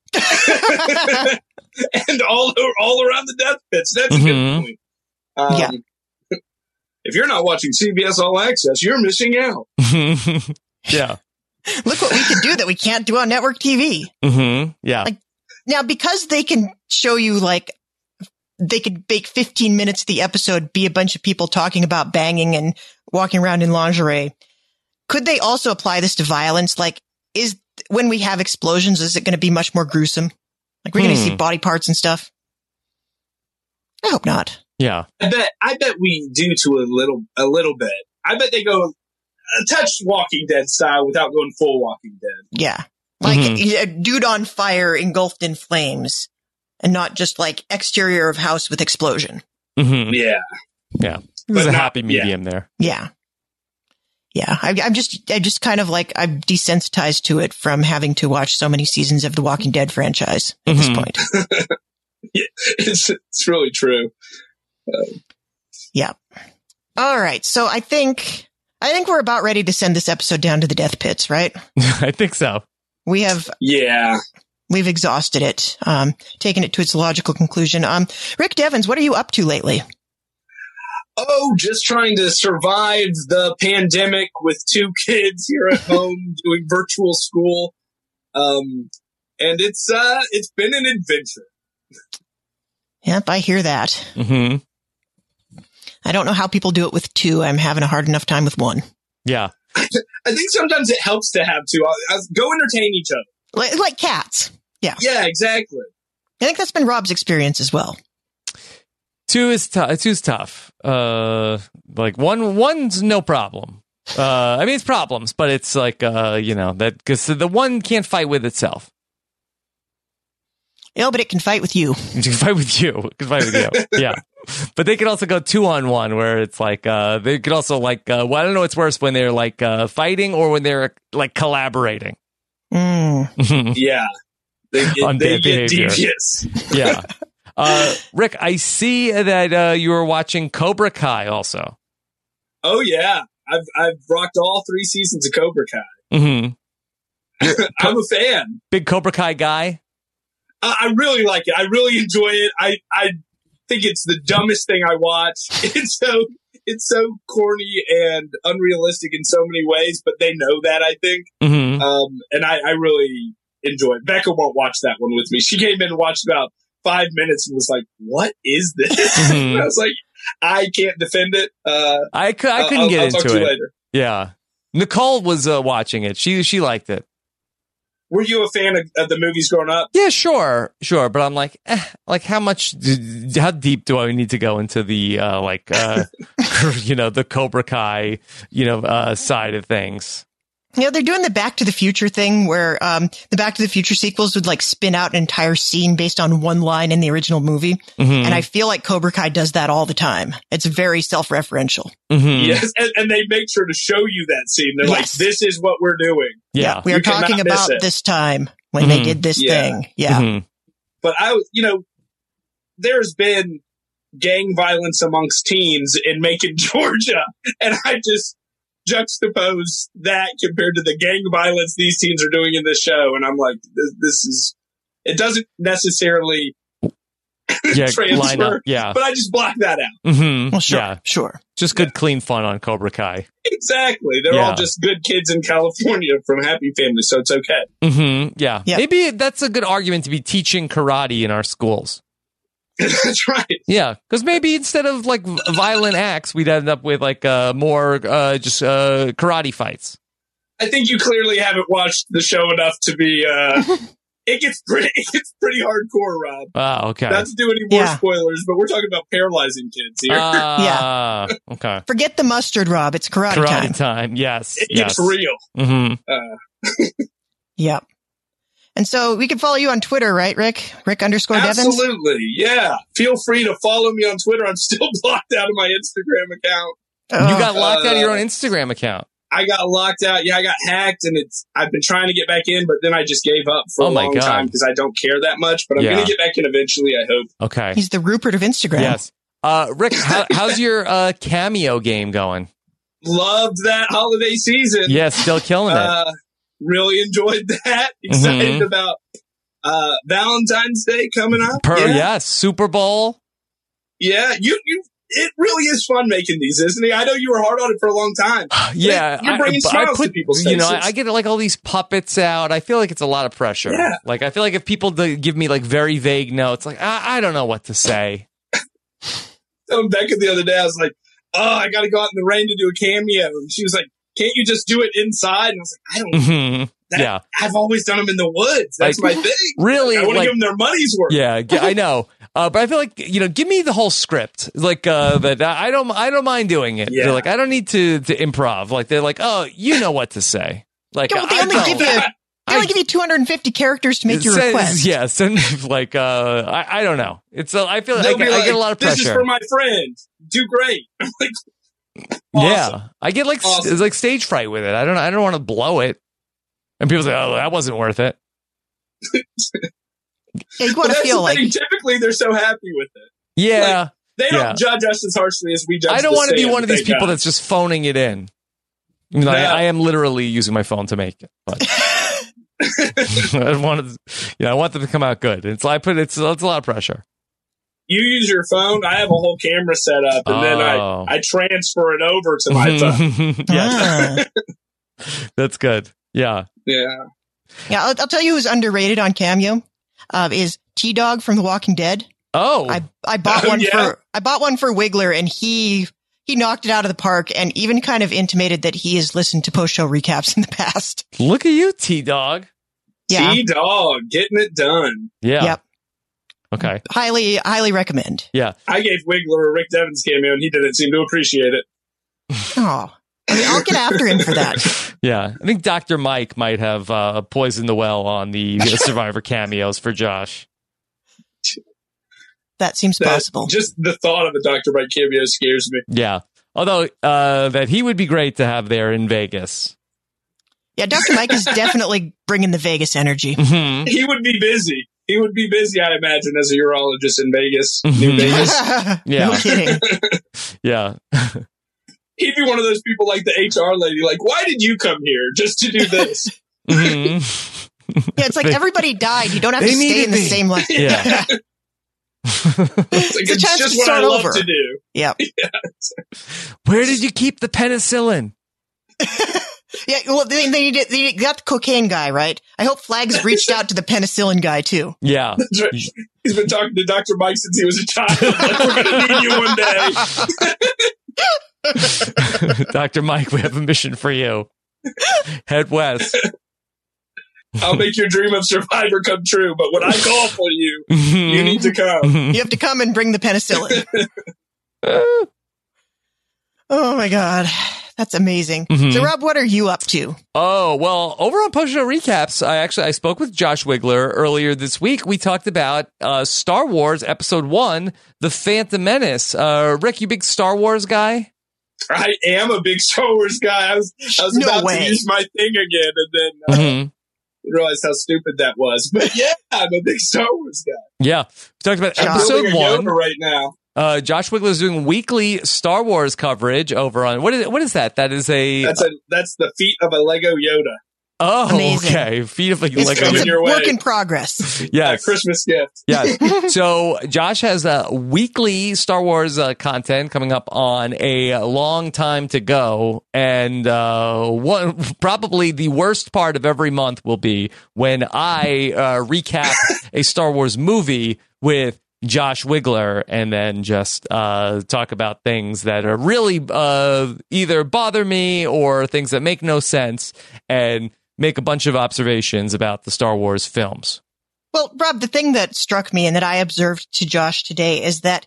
C: And all around the death pits. That's a
B: Mhm.
C: good point.
A: Yeah.
C: If you're not watching CBS All Access, you're missing out.
B: Yeah.
A: Look what we can do that we can't do on network TV.
B: Yeah.
A: Like, now, because they can show you, like, they could make 15 minutes of the episode be a bunch of people talking about banging and walking around in lingerie. Could they also apply this to violence? Like, when we have explosions, is it going to be much more gruesome? Like, we're going to see body parts and stuff? I hope not.
B: Yeah.
C: I bet we do to a little bit. I bet they go a touch Walking Dead style without going full Walking Dead.
A: Yeah. Like, a dude on fire engulfed in flames, and not just like exterior of house with explosion.
C: Yeah.
B: Yeah. There's
C: But
B: a
C: not-
B: happy medium there.
A: Yeah. Yeah. I just kind of like, I'm desensitized to it from having to watch so many seasons of the Walking Dead franchise at this point.
C: Yeah, it's really true.
A: Yeah. All right. So I think we're about ready to send this episode down to the death pits, right?
B: I think so.
C: Yeah.
A: We've exhausted it, taken it to its logical conclusion. Rick Devens, what are you up to lately?
C: Oh, just trying to survive the pandemic with 2 kids here at home doing virtual school. And it's been an adventure.
A: Yep, I hear that. I don't know how people do it with 2. I'm having a hard enough time with 1.
B: Yeah.
C: I think sometimes it helps to have 2. Go entertain each other.
A: Like cats. Yeah.
C: Yeah, exactly.
A: I think that's been Rob's experience as well.
B: 2 is tough. 2's tough. Like one's no problem. I mean, it's problems, but it's like, that, because the one can't fight with itself.
A: No, but it can fight with you.
B: It can fight with you. It can fight with you. Yeah. But they could also go 2-on-1, where it's like, they could also like, I don't know what's worse, when they're like, fighting, or when they're like collaborating.
C: Yeah. They
B: On
C: get
B: bad behavior.
C: devious.
B: Yeah. Rick, I see that you were watching Cobra Kai also.
C: Oh yeah, I've rocked all 3 seasons of Cobra Kai.
B: Mm-hmm.
C: I'm a fan.
B: Big Cobra Kai guy.
C: I really like it. I really enjoy it. I think it's the dumbest thing I watch. It's so corny and unrealistic in so many ways, but they know that, I think.
B: Mm-hmm.
C: And I really enjoy it. Becca won't watch that one with me. She came in and watched about 5 minutes and was like, "What is this?"
B: Mm-hmm.
C: I was like, "I can't defend it."
B: I couldn't get
C: I'll
B: into
C: talk to
B: it.
C: you later.
B: Yeah, Nicole was watching it. She liked it.
C: Were you a fan of the movies growing up?
B: Yeah, sure. But I'm like, how deep do I need to go into the the Cobra Kai, side of things?
A: Yeah, they're doing the Back to the Future thing where the Back to the Future sequels would like spin out an entire scene based on one line in the original movie.
B: Mm-hmm.
A: And I feel like Cobra Kai does that all the time. It's very self-referential.
B: Mm-hmm.
C: Yes, and they make sure to show you that scene. They're like, "This is what we're doing."
B: Yeah,
A: we are talking about this time when they did this thing. Yeah.
B: Mm-hmm.
C: But there's been gang violence amongst teens in Macon, Georgia, and I just juxtapose that compared to the gang violence these teens are doing in this show, and I'm like, it doesn't necessarily
B: line up.
C: Yeah, but I just block that out.
B: Mm-hmm.
A: Well, sure.
B: Just good, clean fun on Cobra Kai.
C: Exactly. They're all just good kids in California from happy families, so it's okay.
B: Mm-hmm. Yeah. Maybe that's a good argument to be teaching karate in our schools.
C: That's right.
B: Yeah, because maybe instead of like violent acts, we'd end up with like more just karate fights.
C: I think you clearly haven't watched the show enough to be. It gets pretty hardcore, Rob.
B: Oh, okay.
C: Not to do any more spoilers, but we're talking about paralyzing kids here.
B: Okay.
A: Forget the mustard, Rob. It's karate
B: time. Yes.
C: It gets real.
B: Mm-hmm.
A: Yeah. And so we can follow you on Twitter, right, Rick? Rick_Devins?
C: Absolutely. Yeah. Feel free to follow me on Twitter. I'm still blocked out of my Instagram account.
B: You got locked out of your own Instagram account.
C: I got locked out. Yeah, I got hacked, and I've been trying to get back in, but then I just gave up for a long time because I don't care that much. But I'm going to get back in eventually, I hope.
B: Okay.
A: He's the Rupert of Instagram.
B: Yes. Rick, how's your Cameo game going?
C: Loved that holiday season.
B: Yeah, still killing it.
C: Really enjoyed that. Excited about Valentine's Day coming up.
B: Yes, Super Bowl.
C: Yeah, it really is fun making these, isn't it? I know you were hard on it for a long time.
B: Yeah,
C: you're bringing smiles to people's faces.
B: I get like all these puppets out. I feel like it's a lot of pressure.
C: Yeah.
B: Like I feel like if people give me like very vague notes, like I don't know what to say.
C: Telling Becca the other day, I was like, "Oh, I got to go out in the rain to do a cameo," and she was like, "Can't you just do it inside?" And I was like, "I don't."
B: Mm-hmm.
C: I've always done them in the woods. That's my thing.
B: Really,
C: I want to give them their money's worth.
B: Yeah, I know. But I feel like give me the whole script. Like that, I don't mind doing it.
C: Yeah.
B: They're like, I don't need to improv. Like they're like, oh, you know what to say. Like
A: they only give you 250 characters to make your request.
B: Yes, and like I don't know. It's I feel like I get a lot of pressure.
C: This is for my friend. Do great. I'm like, awesome.
B: Yeah, I get like it's like stage fright with it. I don't want to blow it. And people say, "Oh, that wasn't worth it."
A: Yeah, you want to feel like
C: typically they're so happy with it.
B: Yeah,
C: like, they don't judge us as harshly as we judge.
B: I don't want to be one of these people that's just phoning it in. I am literally using my phone to make it. But I want them to come out good. It's a lot of pressure.
C: You use your phone. I have a whole camera set up, and then I transfer it over to my phone.
B: Yes, that's good. Yeah.
A: I'll tell you who's underrated on Cameo. Is T-Dog from The Walking Dead.
B: Oh,
A: I bought one I bought one for Wiggler, and he knocked it out of the park, and even kind of intimated that he has listened to post-show recaps in the past.
B: Look at you, T-Dog.
A: Yeah.
C: T-Dog getting it done.
B: Yeah.
A: Yep.
B: Okay.
A: Highly recommend.
B: Yeah.
C: I gave Wiggler a Rick Devins cameo, and he didn't seem to appreciate it.
A: Oh. I mean, I'll get after him for that.
B: Yeah. I think Dr. Mike might have poisoned the well on the Survivor cameos for Josh.
A: That seems possible.
C: Just the thought of a Dr. Mike cameo scares me.
B: Yeah. Although that he would be great to have there in Vegas.
A: Yeah, Dr. Mike is definitely bringing the Vegas energy.
B: Mm-hmm.
C: He would be busy. He would be busy, I imagine, as a urologist in Vegas, New Vegas.
B: Yeah.
A: No kidding.
B: Yeah.
C: He'd be one of those people like the HR lady, like, why did you come here just to do this?
B: Mhm.
A: Yeah, it's like everybody died. You don't have
B: They
A: to stay
B: needed
A: in the
B: me.
A: same life.
B: Yeah.
C: It's, like,
A: It's a
C: it's
A: chance
C: just
A: to
C: what I
A: start
C: love
A: over.
C: to do.
A: Yep.
B: Where did you keep the penicillin?
A: Yeah, well, they got the cocaine guy, right? I hope Flags reached out to the penicillin guy, too.
B: Yeah.
C: That's right. He's been talking to Dr. Mike since he was a child. Like, we're going to need you one day.
B: Dr. Mike, we have a mission for you. Head west.
C: I'll make your dream of Survivor come true, but when I call for you, you need to come.
A: You have to come and bring the penicillin. Oh, my God. That's amazing. So, Rob, what are you up to?
B: Oh, well, over on Post Show Recaps, I spoke with Josh Wigler earlier this week. We talked about Star Wars Episode 1, The Phantom Menace. Rick, you big Star Wars guy?
C: I am a big Star Wars guy. I was
A: No
C: about
A: way.
C: to use my thing again, and then realized how stupid that was. But yeah, I'm a big Star Wars guy.
B: Yeah. We talked about
A: I'm
B: Episode
C: Building a
B: 1.
C: Yoda right now.
B: Josh Wigler is doing weekly Star Wars coverage over on what is that? That is
C: That's the feet of a Lego Yoda.
B: Oh,
A: Amazing.
B: okay. Feet of like
C: He's
B: Lego.
C: coming
A: It's
C: your
A: a
C: way.
A: work in progress.
C: A
B: Yes.
C: Christmas gift.
B: Yes. So Josh has a weekly Star Wars content coming up on a long time to go, and probably the worst part of every month will be when I recap a Star Wars movie with Josh Wigler, and then just talk about things that are really either bother me or things that make no sense, and make a bunch of observations about the Star Wars films.
A: Well, Rob, the thing that struck me and that I observed to Josh today is that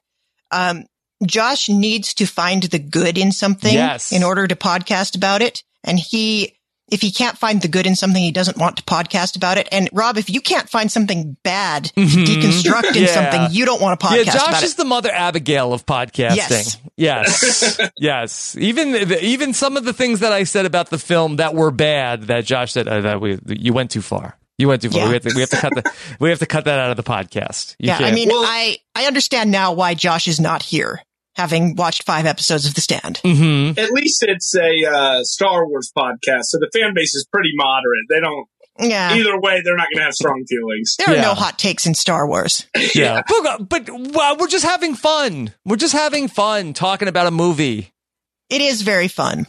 A: Josh needs to find the good in something
B: Yes.
A: in order to podcast about it. And if he can't find the good in something, he doesn't want to podcast about it. And Rob, if you can't find something bad to deconstruct in
B: Yeah.
A: something, you don't want to podcast
B: Yeah, Josh
A: about
B: is
A: it.
B: the Mother Abigail of podcasting. Yes. Yes. Even some of the things that I said about the film that were bad, that Josh said, you went too far. You went too far.
A: Yeah.
B: We have to cut that out of the podcast. You
A: Yeah,
B: can't.
A: I mean,
C: Well-
A: I understand now why Josh is not here, having watched 5 episodes of The Stand.
B: Mhm.
C: At least it's a Star Wars podcast, so the fan base is pretty moderate. They don't.
A: Yeah.
C: Either way, they're not going to have strong feelings.
A: There are
B: Yeah.
A: no hot takes in Star Wars.
B: Yeah. But we're just having fun. We're just having fun talking about a movie.
A: It is very fun.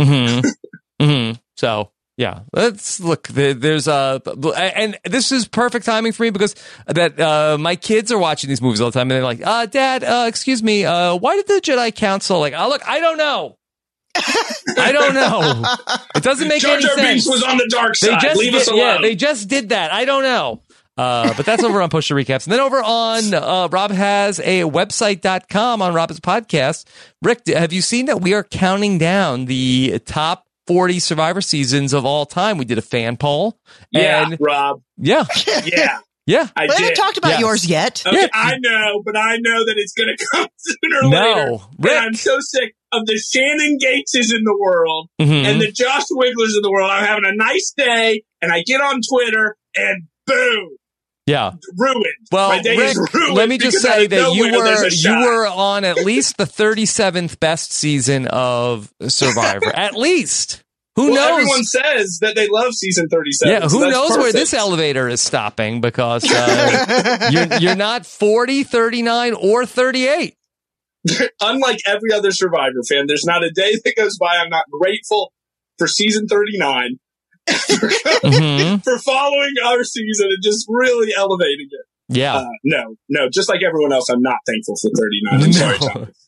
B: So yeah, let's look. There's and this is perfect timing for me because my kids are watching these movies all the time, and they're like, "Dad, excuse me, why did the Jedi Council like?" Look, I don't know. I don't know. It doesn't make
C: Jar
B: any
C: Jar
B: sense.
C: Binks was on the dark side. Leave us alone.
B: Yeah, they just did that. I don't know. But that's over on Post Show Recaps. And then over on Rob has a website.com on Rob's podcast. Rick, have you seen that we are counting down the top 40 Survivor seasons of all time? We did a fan poll.
C: Yeah,
B: And
C: Rob.
B: yeah.
C: Yeah,
B: Yeah.
C: I
A: We haven't
C: did.
A: talked about
B: Yes.
A: yours yet.
C: Okay,
B: Yeah.
C: I know, but I know that it's going to come sooner or
B: No,
C: later.
B: Rick.
C: And I'm so sick of the Shannon Gateses in the world
B: Mhm.
C: and the Josh Wigglers in the world. I'm having a nice day, and I get on Twitter, and boom,
B: Yeah.
C: ruined.
B: Well,
C: My day
B: Rick,
C: is ruined.
B: let me just
C: because out
B: say
C: of
B: that
C: nowhere there's a
B: you
C: shot.
B: were on at least the 37th best season of Survivor. At least. Who
C: Well,
B: knows?
C: everyone says that they love season 37.
B: Yeah,
C: so
B: who
C: that's
B: knows where
C: perfect.
B: this elevator is stopping, because you're not 40, 39, or 38.
C: Unlike every other Survivor fan, there's not a day that goes by I'm not grateful for season 39
B: Mhm.
C: for following our season and just really elevating it.
B: Yeah.
C: No, just like everyone else, I'm not thankful for 39. I'm sorry,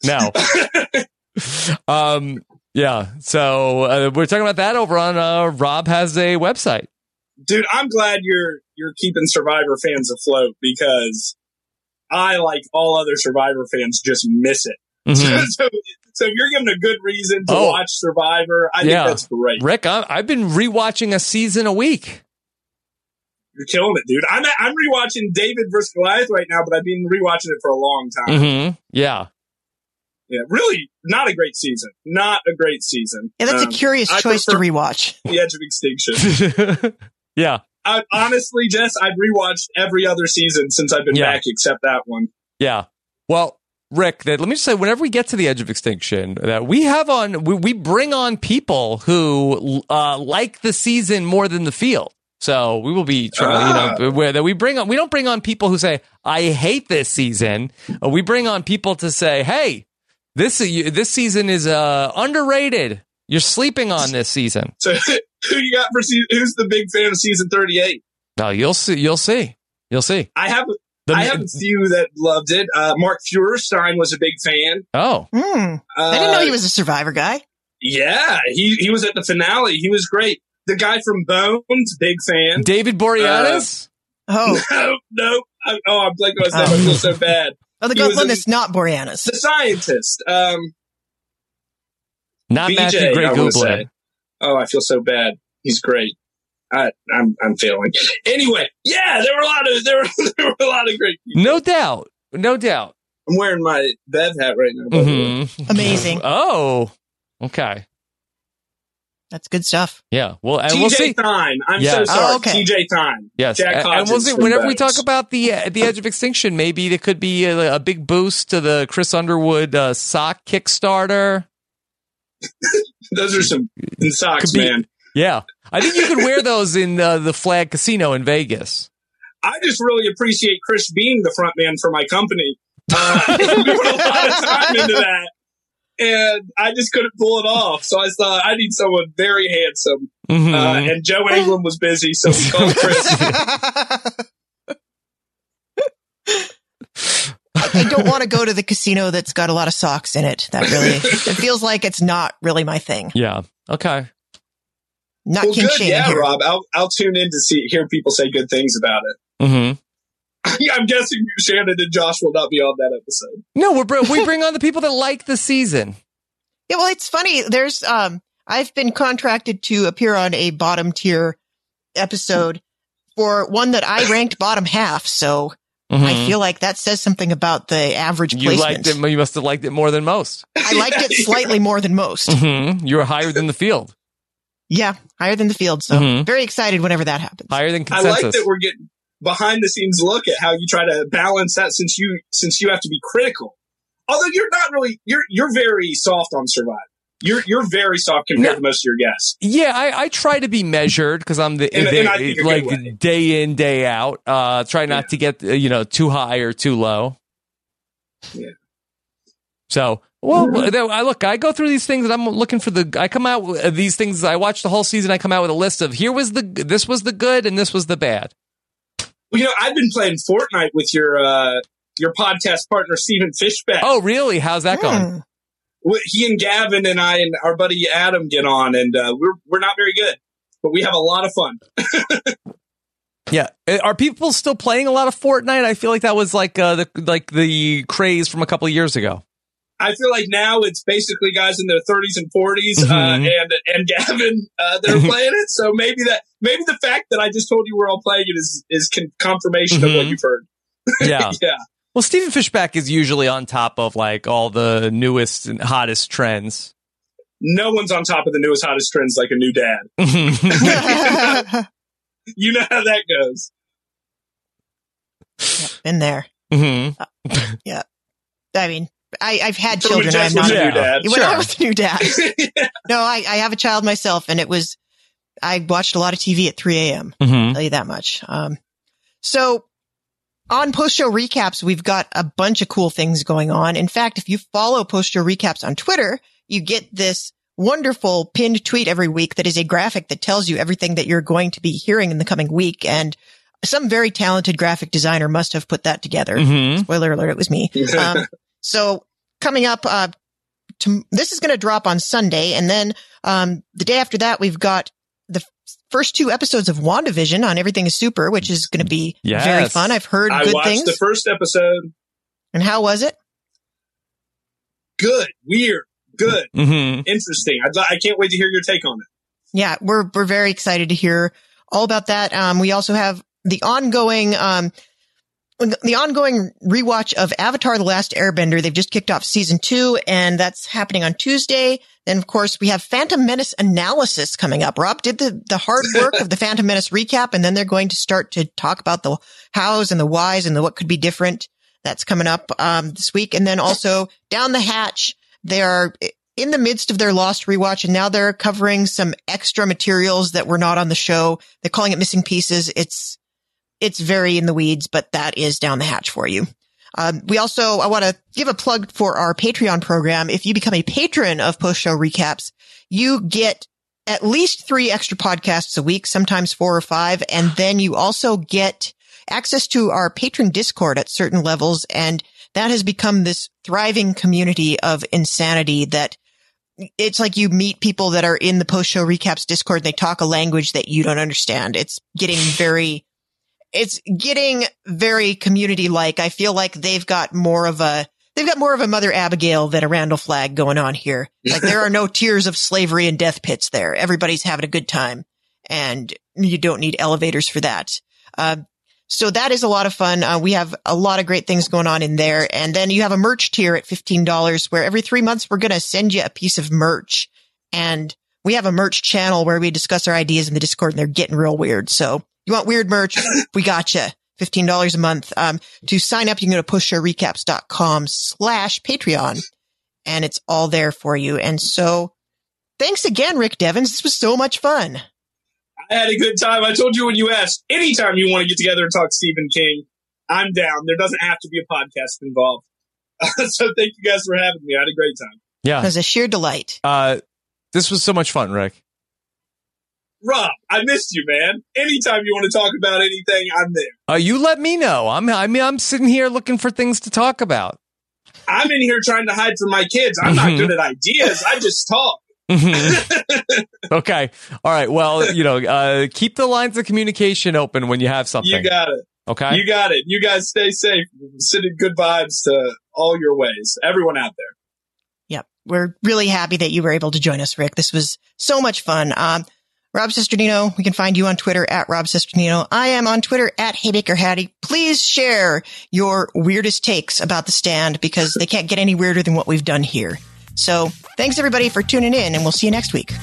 C: Tom.
B: No. Yeah. So we're talking about that over on Rob has a website.
C: Dude, I'm glad you're keeping Survivor fans afloat, because I, like all other Survivor fans, just miss it.
B: Mhm.
C: So if you're giving a good reason to
B: Oh.
C: watch Survivor, I think
B: Yeah.
C: that's great.
B: Rick, I've been rewatching a season a week.
C: You're killing it, dude. I'm rewatching David vs. Goliath right now, but I've been rewatching it for a long time.
B: Mm-hmm. Yeah.
C: Yeah, really not a great season. Not a great season.
A: Yeah, that's a curious
C: I
A: choice to
C: prefer
A: rewatch.
C: The Edge of Extinction.
B: Yeah.
C: Honestly, Jess, I've rewatched every other season since I've been back except that one.
B: Yeah. Well, Rick, let me just say, whenever we get to the edge of extinction, that we bring on people who like the season more than the field. So we will be trying, we don't bring on people who say, I hate this season. We bring on people to say, hey, this season is underrated. You're sleeping on this season.
C: So who you got for season? Who's the big fan of season 38?
B: No, you'll see.
C: I have a few that loved it. Mark Feuerstein was a big fan.
B: Oh,
A: I didn't know he was a Survivor guy.
C: Yeah, he was at the finale. He was great. The guy from Bones, big fan.
B: David Boreanaz?
C: No. I'm blanking on his name. I feel so bad.
A: Oh, the one that's not Boreanaz.
C: The scientist.
B: Not
C: BJ,
B: Matthew Gray Goobler.
C: Oh, I feel so bad. He's great. I'm failing. Anyway, yeah, there were a lot of great people.
B: No doubt.
C: I'm wearing my Bev hat right now.
A: Mm-hmm. Amazing.
B: Oh, okay.
A: That's good stuff.
B: Yeah. Well, and
C: TJ
B: we'll see.
C: Thine. I'm so sorry. TJ Thine.
B: Yes.
C: Jack
B: and we'll see. Whenever we talk about the edge of extinction, maybe there could be a big boost to the Chris Underwood sock Kickstarter.
C: Those are some socks, man.
B: Yeah. I think you could wear those in the Flag Casino in Vegas.
C: I just really appreciate Chris being the front man for my company. We put a lot of time into that. And I just couldn't pull it off. So I thought, I need someone very handsome. Mm-hmm. And Joe Anglim was busy, so we called Chris.
A: I don't want to go to the casino that's got a lot of socks in it. It feels like it's not really my thing.
B: Yeah. Okay.
A: Not King Shane.
C: Yeah,
A: here.
C: Rob. I'll tune in to hear people say good things about it.
B: Mm-hmm.
C: I'm guessing Shannon and Josh will not be on that episode.
B: No, we bring on the people that like the season.
A: Yeah, well, it's funny. There's I've been contracted to appear on a bottom tier episode for one that I ranked bottom half. So I feel like that says something about the average placement.
B: You liked it. You must have liked it more than most.
A: I liked it slightly more than most.
B: Mm-hmm. You were higher than the field.
A: Yeah, higher than the field. So very excited whenever that happens.
B: Higher than consensus.
C: I like that we're getting behind the scenes look at how you try to balance that since you have to be critical. Although you're not really, you're very soft on Survivor. You're very soft compared to most of your guests.
B: Yeah, I try to be measured because I'm day in, day out. Try not to get too high or too low.
C: Yeah.
B: So, I go through these things and I'm looking for I come out with these things. I watch the whole season. I come out with a list of this was the good and this was the bad.
C: Well, I've been playing Fortnite with your podcast partner, Stephen Fishback.
B: Oh, really? How's that going?
C: He and Gavin and I and our buddy Adam get on, and we're not very good, but we have a lot of fun.
B: Yeah. Are people still playing a lot of Fortnite? I feel like that was like the craze from a couple of years ago.
C: I feel like now it's basically guys in their 30s and 40s and Gavin, they're playing it. So maybe the fact that I just told you we're all playing it is confirmation of what you've heard.
B: Yeah.
C: Yeah.
B: Well, Stephen Fishback is usually on top of like all the newest and hottest trends.
C: No one's on top of the newest, hottest trends like a new dad. You know how that goes.
A: Yeah, been there.
B: Mm-hmm.
A: Yeah. I mean, I've had children. I'm not
C: a new dad.
A: When I was a new dad. No, I have a child myself, and I watched a lot of TV at 3 a.m. I'll tell you that much. So on post-show recaps, we've got a bunch of cool things going on. In fact, if you follow post-show recaps on Twitter, you get this wonderful pinned tweet every week that is a graphic that tells you everything that you're going to be hearing in the coming week. And some very talented graphic designer must have put that together. Spoiler alert, it was me. So coming up, this is going to drop on Sunday. And then the day after that, we've got the first 2 episodes of WandaVision on Everything is Super, which is going to be very fun. I've heard good things. I watched
C: the first episode.
A: And how was it?
C: Good. Weird. Good. Interesting. I can't wait to hear your take on it.
A: Yeah, we're very excited to hear all about that. We also have the ongoing the ongoing rewatch of Avatar: The Last Airbender. They've just kicked off season 2, and that's happening on Tuesday. Then, of course, we have Phantom Menace analysis coming up. Rob did the hard work of the Phantom Menace recap, and then they're going to start to talk about the hows and the whys and the what could be different. That's coming up this week. And then also Down the Hatch. They are in the midst of their Lost rewatch, and now they're covering some extra materials that were not on the show. They're calling it Missing Pieces. It's very in the weeds, but that is Down the Hatch for you. I want to give a plug for our Patreon program. If you become a patron of Post Show Recaps, you get at least 3 extra podcasts a week, sometimes 4 or 5. And then you also get access to our patron Discord at certain levels. And that has become this thriving community of insanity that it's like you meet people that are in the Post Show Recaps Discord and they talk a language that you don't understand. It's getting very community-like. I feel like they've got more of a Mother Abigail than a Randall Flagg going on here. Like there are no tiers of slavery and death pits there. Everybody's having a good time, and you don't need elevators for that. So that is a lot of fun. We have a lot of great things going on in there. And then you have a merch tier at $15 where every 3 months we're going to send you a piece of merch. And we have a merch channel where we discuss our ideas in the Discord, and they're getting real weird. So you want weird merch? We got you. $15 a month. To sign up, you can go to postshowrecaps.com/Patreon, and it's all there for you. And so thanks again, Rick Devens. This was so much fun.
C: I had a good time. I told you when you asked, anytime you want to get together and talk Stephen King, I'm down. There doesn't have to be a podcast involved. So thank you guys for having me. I had a great time.
B: Yeah.
A: It was a sheer delight.
B: This was so much fun, Rick.
C: Rob, I missed you, man. Anytime you want to talk about anything, I'm there.
B: You let me know. I'm sitting here looking for things to talk about.
C: I'm in here trying to hide from my kids. I'm not good at ideas. I just talk.
B: Okay. All right. Well, keep the lines of communication open when you have something.
C: You got it.
B: Okay.
C: You got it. You guys stay safe. Sending good vibes to all your ways. Everyone out there.
A: Yep. We're really happy that you were able to join us, Rick. This was so much fun. Rob Cesternino, we can find you on Twitter at Rob Cesternino. I am on Twitter at HeyBakerHattie. Please share your weirdest takes about The Stand because they can't get any weirder than what we've done here. So thanks everybody for tuning in, and we'll see you next week.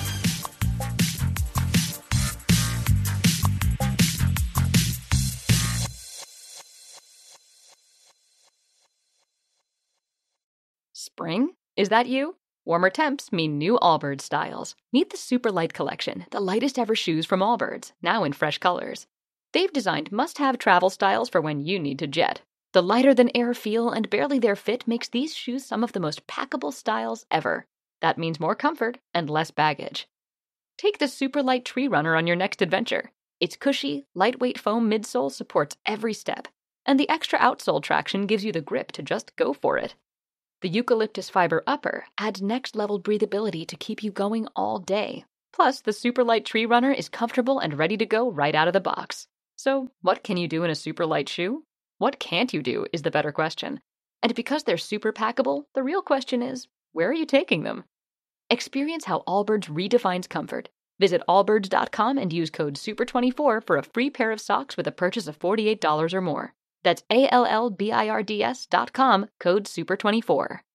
D: Spring? Is that you? Warmer temps mean new Allbirds styles. Meet the Super Light Collection, the lightest ever shoes from Allbirds, now in fresh colors. They've designed must-have travel styles for when you need to jet. The lighter-than-air feel and barely-there fit makes these shoes some of the most packable styles ever. That means more comfort and less baggage. Take the Super Light Tree Runner on your next adventure. Its cushy, lightweight foam midsole supports every step, and the extra outsole traction gives you the grip to just go for it. The eucalyptus fiber upper adds next-level breathability to keep you going all day. Plus, the Super Light Tree Runner is comfortable and ready to go right out of the box. So, what can you do in a super light shoe? What can't you do is the better question. And because they're super packable, the real question is, where are you taking them? Experience how Allbirds redefines comfort. Visit allbirds.com and use code SUPER24 for a free pair of socks with a purchase of $48 or more. That's ALLBIRDS.com, code SUPER24.